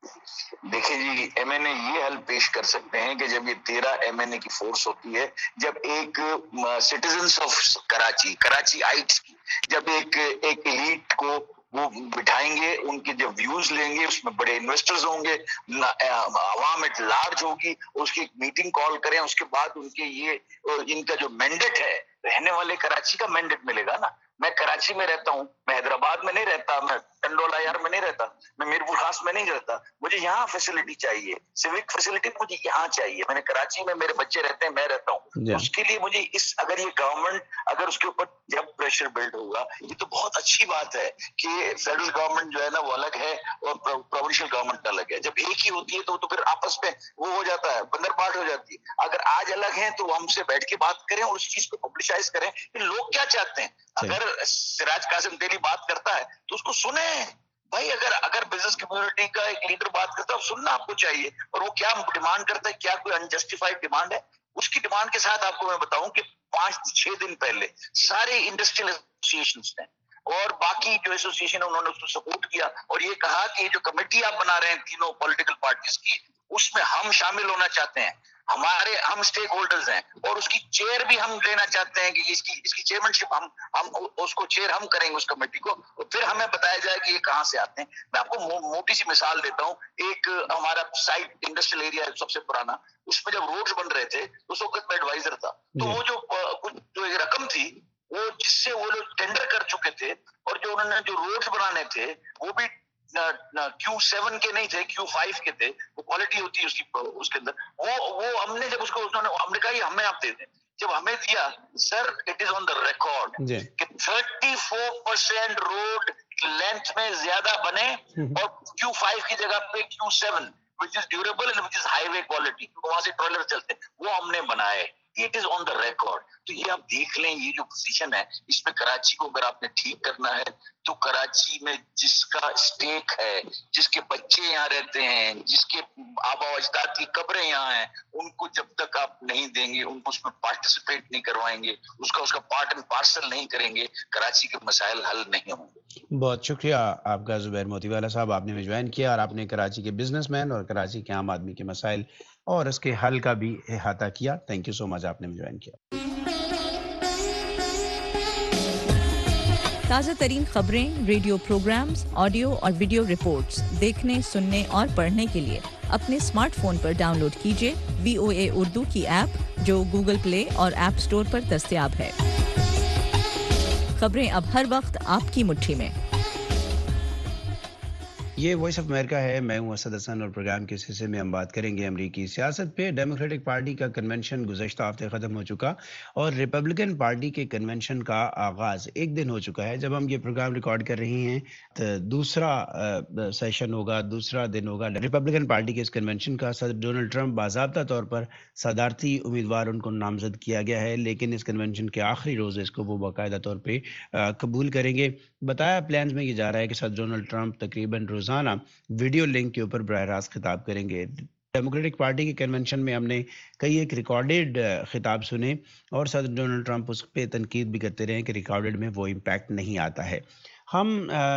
دیکھیں جی، ایم این اے یہ حل پیش کر سکتے ہیں کہ جب یہ 13 ایم این اے کی فورس ہوتی ہے، جب ایک سٹیزنز آف کراچی آئٹس کی جب ایک ایلیٹ کو وہ بٹھائیں گے، ان کے جب ویوز لیں گے، اس میں بڑے انویسٹرز ہوں گے، عوام ایٹ لارج ہوگی، اس کی ایک میٹنگ کال کریں، اس کے بعد ان کا جو مینڈیٹ ہے، رہنے والے کراچی کا مینڈیٹ ملے گا نا. میں کراچی میں رہتا ہوں، میں حیدرآباد میں نہیں رہتا، میں ٹنڈولا یار میں نہیں رہتا، میں میرپور خاص میں نہیں رہتا. مجھے یہاں فیسلٹی چاہیے، سیوک فیسلٹی مجھے یہاں چاہیے. میں نے کراچی میں، میرے بچے رہتے ہیں، میں رہتا ہوں. اس کے لیے مجھے اگر یہ گورنمنٹ اگر اس کے اوپر جب پریشر بلڈ ہوگا، یہ تو بہت اچھی بات ہے کہ فیڈرل گورنمنٹ جو ہے نا وہ الگ ہے اور پروونشل گورنمنٹ الگ ہے. جب ایک ہی ہوتی ہے تو پھر آپس میں وہ ہو جاتا ہے، بندر باٹ ہو جاتی ہے. اگر آج الگ ہیں تو ہم سے بیٹھ کے بات کریں اور اس چیز کو پبلشائز کریں کہ لوگ کیا چاہتے ہیں. اگر سراج قاسم تیلی بات کرتا ہے تو اس کو سنیں بھائی. اگر بزنس کمیونٹی کا ایک لیڈر بات کرتا ہے، سننا آپ کو چاہیے. اور وہ کیا ڈیمانڈ کرتا ہے، کیا کوئی انجسٹیفائڈ ڈیمانڈ ہے، اس کی ڈیمانڈ کے ساتھ آپ کو میں بتاؤں کہ 5-6 دن پہلے سارے انڈسٹریل ایسوسیشنز نے اور باقی جو ایسوسیشن ہے انہوں نے اس کو سپورٹ کیا اور یہ کہا کہ جو کمیٹی آپ بنا رہے ہیں تینوں پولیٹیکل پارٹیز کی، اس میں ہم شامل ہونا چاہتے ہیں. ہم اسٹیک ہولڈرز ہیں اور اس کی چیئر بھی ہم لینا چاہتے ہیں کہ اس کی چیئرمین شپ ہم اس کو چیئر ہم کریں گے اس کمیٹی کو، اور پھر ہمیں بتایا جائے کہ یہ کہاں سے آتے ہیں. میں آپ کو موٹی سی مثال دیتا ہوں. ایک ہمارا سائٹ انڈسٹریل ایریا ہے سب سے پرانا، اس میں جب روڈز بن رہے تھے اس وقت میں ایڈوائزر تھا. تو وہ جو ایک رقم تھی وہ جس سے وہ لوگ ٹینڈر کر چکے تھے اور جو انہوں نے جو روڈز بنانے تھے وہ بھی Q7 کے نہیں تھے، Q5 کے تھے. وہ کوالٹی ہوتی ہے اس کے اندر. وہ ہم نے جب اس کو ہم نے کہا یہ ہمیں آپ دے دیں. جب ہمیں دیا سر، it is on the record کہ 34% روڈ لینتھ میں زیادہ بنے اور Q5 کی جگہ پہ Q7 which is durable and which is highway quality، وہاں سے ٹرولر چلتے ہیں، وہ ہم نے بنائے. It is on the record. تو یہ آپ دیکھ لیں، یہ جو پوزیشن ہے اس میں کراچی کو اگر آپ نے ٹھیک کرنا ہے تو کراچی میں جس کا اسٹیک ہے، جس کے بچے یہاں رہتے ہیں، جس کے آبا و اجداد کی قبریں یہاں ہیں، ان کو جب تک آپ نہیں دیں گے، ان کو اس میں پارٹیسپیٹ نہیں کروائیں گے، اس کا پارٹ اینڈ پارسل نہیں کریں گے، کراچی کے مسائل حل نہیں ہوں گے. بہت شکریہ آپ کا زبیر موتی والا صاحب، آپ نے جوائن کیا اور آپ نے کراچی کے بزنس مین اور کراچی کے عام آدمی کے مسائل اور اس کے حل کا بھی احاطہ کیا. تھینک یو سو مچ، آپ نے جوائن کیا. تازہ ترین خبریں، ریڈیو پروگرامز، آڈیو اور ویڈیو رپورٹس دیکھنے، سننے اور پڑھنے کے لیے اپنے اسمارٹ فون پر ڈاؤن لوڈ کیجیے VOA اردو کی ایپ جو گوگل پلے اور ایپ سٹور پر دستیاب ہے. خبریں اب ہر وقت آپ کی مٹھی میں. یہ وائس آف امریکہ ہے، میں ہوں اسد حسن اور پروگرام کے اس حصے میں ہم بات کریں گے امریکی سیاست پہ. ڈیموکریٹک پارٹی کا کنونشن گزشتہ ہفتے ختم ہو چکا اور ریپبلکن پارٹی کے کنونشن کا آغاز ایک دن ہو چکا ہے. جب ہم یہ پروگرام ریکارڈ کر رہے ہیں تو دوسرا سیشن ہوگا، دوسرا دن ہوگا ریپبلکن پارٹی کے اس کنونشن کا. صدر ڈونلڈ ٹرمپ باضابطہ طور پر صدارتی امیدوار ان کو نامزد کیا گیا ہے، لیکن اس کنونشن کے آخری روز اس کو وہ باقاعدہ طور پہ قبول کریں گے. بتایا پلانز میں یہ جا رہا ہے کہ صدر ڈونلڈ ٹرمپ تقریباً روزانہ ویڈیو لنک کے اوپر براہ راست خطاب کریں گے. ڈیموکریٹک پارٹی کے کنونشن میں ہم نے کئی ایک ریکارڈڈ خطاب سنے اور صدر ڈونلڈ ٹرمپ اس پہ تنقید بھی کرتے رہے کہ ریکارڈڈ میں وہ امپیکٹ نہیں آتا ہے. ہم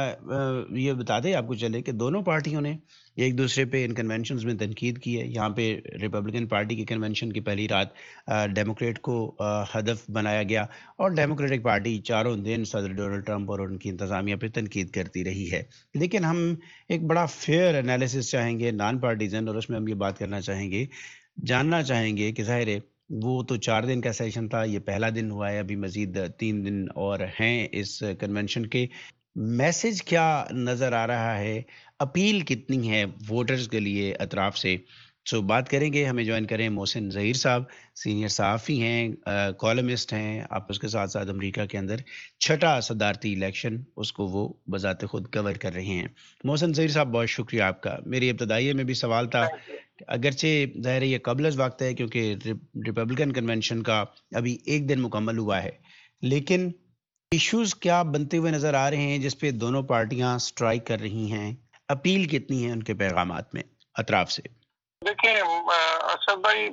یہ بتا دیں آپ کو چلے کہ دونوں پارٹیوں نے ایک دوسرے پہ ان کنونشنز میں تنقید کی ہے. یہاں پہ ریپبلکن پارٹی کے کنونشن کی پہلی رات ڈیموکریٹ کو ہدف بنایا گیا اور ڈیموکریٹک پارٹی چاروں دن صدر ڈونلڈ ٹرمپ اور ان کی انتظامیہ پہ تنقید کرتی رہی ہے. لیکن ہم ایک بڑا فیئر انالیسس چاہیں گے، نان پارٹیزن، اور اس میں ہم یہ بات کرنا چاہیں گے، جاننا چاہیں گے کہ ظاہر ہے وہ تو 4 دن کا سیشن تھا، یہ پہلا دن ہوا ہے، ابھی مزید 3 دن اور ہیں اس کنونشن کے. میسج کیا نظر آ رہا ہے، اپیل کتنی ہے ووٹرز کے لیے اطراف سے؟ بات کریں گے. ہمیں جوائن کریں محسن ظہیر صاحب، سینئر صحافی ہیں، کالمسٹ ہیں. آپ اس کے ساتھ ساتھ امریکہ کے اندر 6واں صدارتی الیکشن اس کو وہ بذات خود کور کر رہے ہیں. محسن ظہیر صاحب بہت شکریہ آپ کا. میری ابتدائیے میں بھی سوال تھا، اگرچہ ظاہر یہ قبل از وقت ہے کیونکہ ریپبلکن کنونشن کا ابھی 1 دن مکمل ہوا ہے، لیکن ایشوز کیا بنتے ہوئے نظر آ رہے ہیں جس پہ دونوں پارٹیاں سٹرائک کر رہی ہیں؟ اپیل کتنی ہے ان کے پیغامات میں اطراف سے؟ دیکھیں اسد بھائی،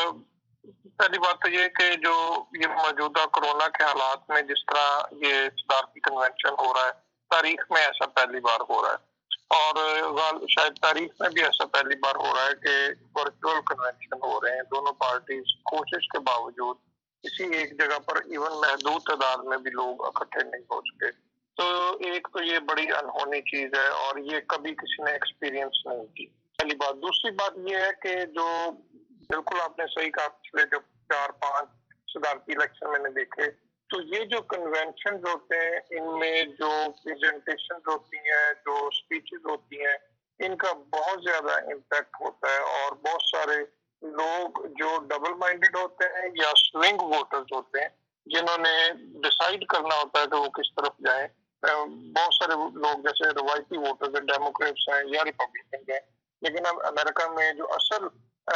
پہلی بات تو یہ کہ جو یہ موجودہ کورونا کے حالات میں جس طرح یہ صدارتی کنونشن ہو رہا ہے، تاریخ میں ایسا پہلی بار ہو رہا ہے. اور شاید تاریخ میں بھی ایسا پہلی بار ہو رہا ہے کہ ورچوئل کنونشن ہو رہے ہیں. دونوں پارٹیز کوشش کے باوجود کسی ایک جگہ پر ایون محدود تعداد میں بھی لوگ اکٹھے نہیں ہو سکے. تو ایک تو یہ بڑی انہونی چیز ہے اور یہ کبھی کسی نے ایکسپیرینس نہیں کی، پہلی بات. دوسری بات یہ ہے کہ جو بالکل آپ نے صحیح کہا، پچھلے جو 4-5 صدارتی الیکشن میں نے دیکھے، تو یہ جو کنونشن ہوتے ہیں ان میں جو پریزنٹیشن ہوتی ہیں، جو اسپیچز ہوتی ہیں، ان کا بہت زیادہ امپیکٹ ہوتا ہے. اور بہت سارے لوگ جو ڈبل مائنڈیڈ ہوتے ہیں یا سوئنگ ووٹرز ہوتے ہیں، جنہوں نے ڈیسائیڈ کرنا ہوتا ہے کہ وہ کس طرف جائیں. بہت سارے لوگ جیسے روایتی ووٹرز ہیں، ڈیموکریٹس ہیں یا ریپبلکن ہیں، لیکن اب امریکہ میں جو اصل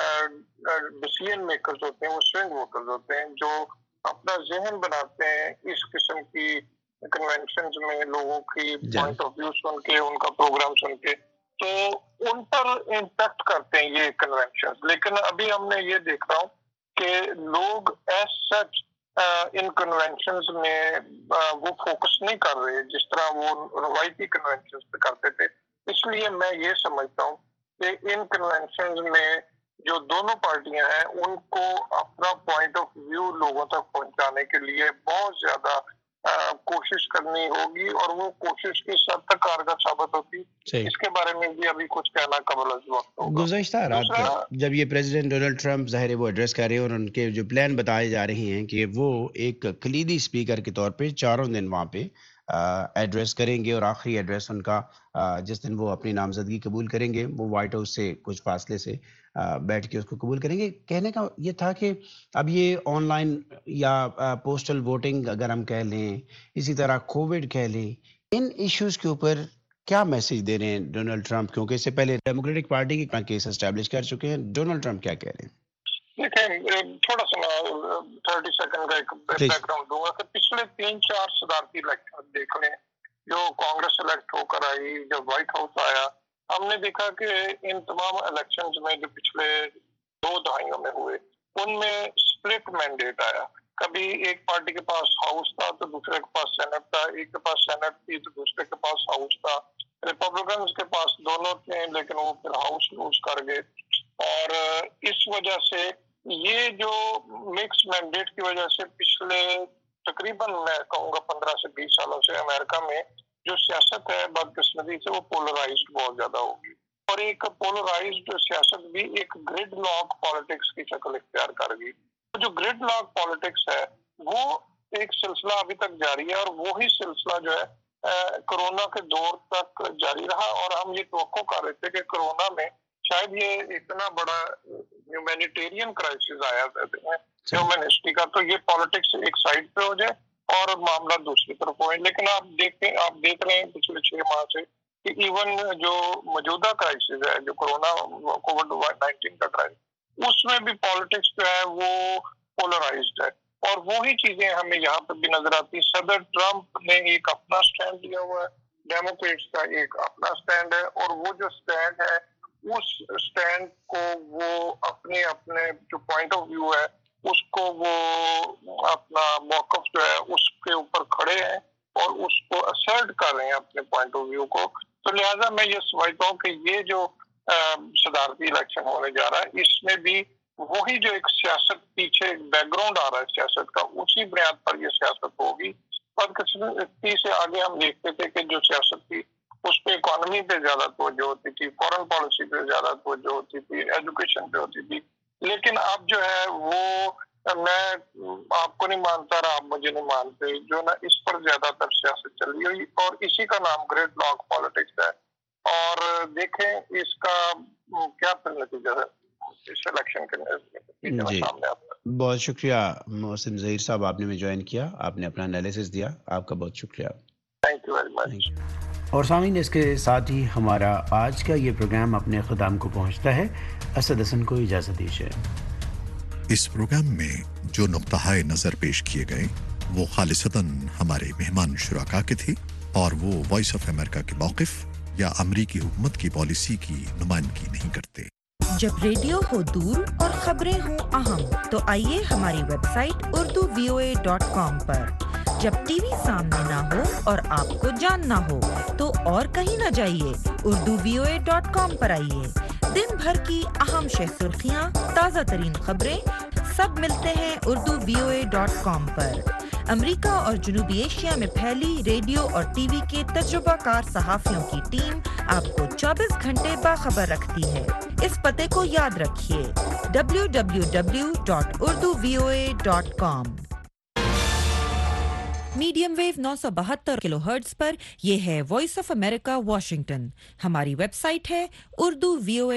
ڈیسیژن میکرز ہوتے ہیں وہ سوئنگ ووٹرز ہوتے ہیں، جو اپنا ذہن بناتے ہیں اس قسم کی کنونشنز میں، لوگوں کی پوائنٹ آف ویو سن کے، ان کا پروگرام سن کے، تو ان پر امپیکٹ کرتے ہیں یہ کنونشنز. لیکن ابھی ہم نے یہ دیکھ رہا ہوں کہ لوگ ایز سچ ان کنونشنز میں وہ فوکس نہیں کر رہے جس طرح وہ روایتی کنونشنز پہ کرتے تھے. اس لیے میں یہ سمجھتا ہوں کہ ان کنونشنز میں جو دونوں پارٹیاں ہیں ان کو اپنا پوائنٹ آف ویو لوگوں تک پہنچانے کے لیے بہت زیادہ کوشش کرنی ہوگی، اور وہ کوشش کس حد تک کارگر ثابت ہوتی اس کے بارے میں بھی ابھی کچھ کہنا قبل از وقت ہوگا. گزشتہ رات جب یہ پریزیڈنٹ ڈونلڈ ٹرمپ ظاہر ہے وہ ایڈریس کر رہے ہیں اور ان کے جو پلان بتائے جا رہے ہیں کہ وہ ایک کلیدی اسپیکر کے طور پہ 4 دن وہاں پہ ایڈریس کریں گے، اور آخری ایڈریس ان کا جس دن وہ اپنی نامزدگی قبول کریں گے وہ وائٹ ہاؤس سے کچھ فاصلے سے بیٹھ کے اس کو قبول کریں گے. کہنے کا یہ تھا کہ اب یہ آن لائن یا پوسٹل ووٹنگ اگر ہم کہہ لیں، اسی طرح کووڈ کہہ لیں، ان ایشوز کے اوپر کیا میسج دے رہے ہیں ڈونلڈ ٹرمپ؟ کیونکہ اس سے پہلے ڈیموکریٹک پارٹی کے کیس اسٹیبلش کر چکے ہیں. ڈونلڈ ٹرمپ کیا کہہ رہے ہیں؟ دیکھیں، تھوڑا سا میں 30 سیکنڈ کا ایک بیک گراؤنڈ دوں گا کہ پچھلے 3-4 صدارتی الیکشن دیکھ لیں جو کانگریس الیکٹ ہو کر آئی، جب وائٹ ہاؤس آیا، ہم نے دیکھا کہ ان تمام الیکشنز میں جو پچھلے 2 دہائیوں میں ہوئے ان میں اسپلٹ مینڈیٹ آیا. کبھی ایک پارٹی کے پاس ہاؤس تھا تو دوسرے کے پاس سینٹ تھا، ایک کے پاس سینٹ تھی تو دوسرے کے پاس ہاؤس تھا. ریپبلکنز کے پاس دونوں تھے لیکن وہ پھر ہاؤس لوز کر گئے. اور اس وجہ سے یہ جو مکس مینڈیٹ کی وجہ سے پچھلے تقریباً میں کہوں گا 15 سے 20 سالوں سے امریکہ میں جو سیاست ہے بدقسمتی سے وہ پولرائزڈ بہت زیادہ ہوگی، اور ایک پولرائزڈ سیاست بھی ایک گریڈ لاک پالیٹکس کی شکل اختیار کر گئی. جو گریڈ لاک پالیٹکس ہے وہ ایک سلسلہ ابھی تک جاری ہے، اور وہی سلسلہ جو ہے کرونا کے دور تک جاری رہا. اور ہم یہ توقع کر رہے تھے کہ کرونا میں شاید یہ اتنا بڑا ہیومینیٹیرین کرائسس آیا ہیومن ہسٹری کا، تو یہ پالیٹکس ایک سائڈ پہ ہو جائے اور معاملہ دوسری طرف ہوئے. لیکن آپ دیکھ رہے ہیں پچھلے 6 ماہ سے کہ ایون جو موجودہ کرائسس ہے، جو کووڈ-19 کا کرائسس، اس میں بھی پالیٹکس جو ہے وہ پولرائزڈ ہے. اور وہی چیزیں ہمیں یہاں پہ بھی نظر آتی. صدر ٹرمپ نے ایک اپنا سٹینڈ لیا ہوا ہے، ڈیموکریٹس کا ایک اپنا سٹینڈ ہے، اور وہ جو سٹینڈ ہے اس سٹینڈ کو وہ اپنے جو پوائنٹ آف ویو ہے اس کو وہ اپنا موقف جو ہے اس کے اوپر کھڑے ہیں اور اس کو اسرٹ کر رہے ہیں اپنے پوائنٹ آف ویو کو. تو لہٰذا میں یہ سمجھتا ہوں کہ یہ جو صدارتی الیکشن ہونے جا رہا ہے اس میں بھی وہی جو ایک سیاست پیچھے ایک بیک گراؤنڈ آ رہا ہے سیاست کا، اسی بنیاد پر یہ سیاست ہوگی. بدقسمتی سے آگے ہم دیکھتے تھے کہ جو سیاست تھی اس پہ اکانومی پہ زیادہ توجہ ہوتی تھی، فورن پالیسی پہ زیادہ توجہ ہوتی تھی، ایجوکیشن پہ ہوتی تھی. لیکن اب جو ہے وہ میں آپ کو نہیں مانتا رہا، آپ مجھے نہیں مانتے، جو نا اس پر زیادہ تر سیاست چل رہی ہوئی، اور اسی کا نام گریڈ لاک پالیٹکس ہے. اور دیکھیں اس کا کیا پھر نتیجہ ہے اس الیکشن کے جی. بہت شکریہ محسن ظہیر صاحب، آپ نے میں جوائن کیا، آپ نے اپنا انالیسس دیا، آپ کا بہت شکریہ. Thank you very much. اور سامعین، اس کے ساتھ ہی ہمارا آج کا یہ پروگرام اپنے اختتام کو پہنچتا ہے. اسد حسن کو اجازت دیجیے. اس پروگرام میں جو نقطۂ نظر پیش کیے گئے وہ خالصتاً ہمارے مہمان شرکا کے تھے، اور وہ وائس آف امریکہ کے موقف یا امریکی حکومت کی پالیسی کی نمائندگی نہیں کرتے. جب ریڈیو ہو دور اور خبریں ہوں اہم تو آئیے ہماری ویب سائٹ urduvoa.com پر जब टीवी सामने ना हो और आपको जानना हो तो और कहीं न जाइए, urduvoa.com पर आइए। दिन भर की अहम सुर्खियां, ताज़ा तरीन खबरें सब मिलते हैं urduvoa.com पर। अमेरिका और जनूबी एशिया में फैली रेडियो और टीवी के तजुर्बाकार सहाफ़ियों की टीम आपको 24 घंटे बाखबर रखती है। इस पते को याद रखिए www.urduvoa.com। मीडियम वेव 972 किलोहर्ट्ज पर यह है वॉइस ऑफ अमेरिका वाशिंगटन। हमारी वेबसाइट है urduvoa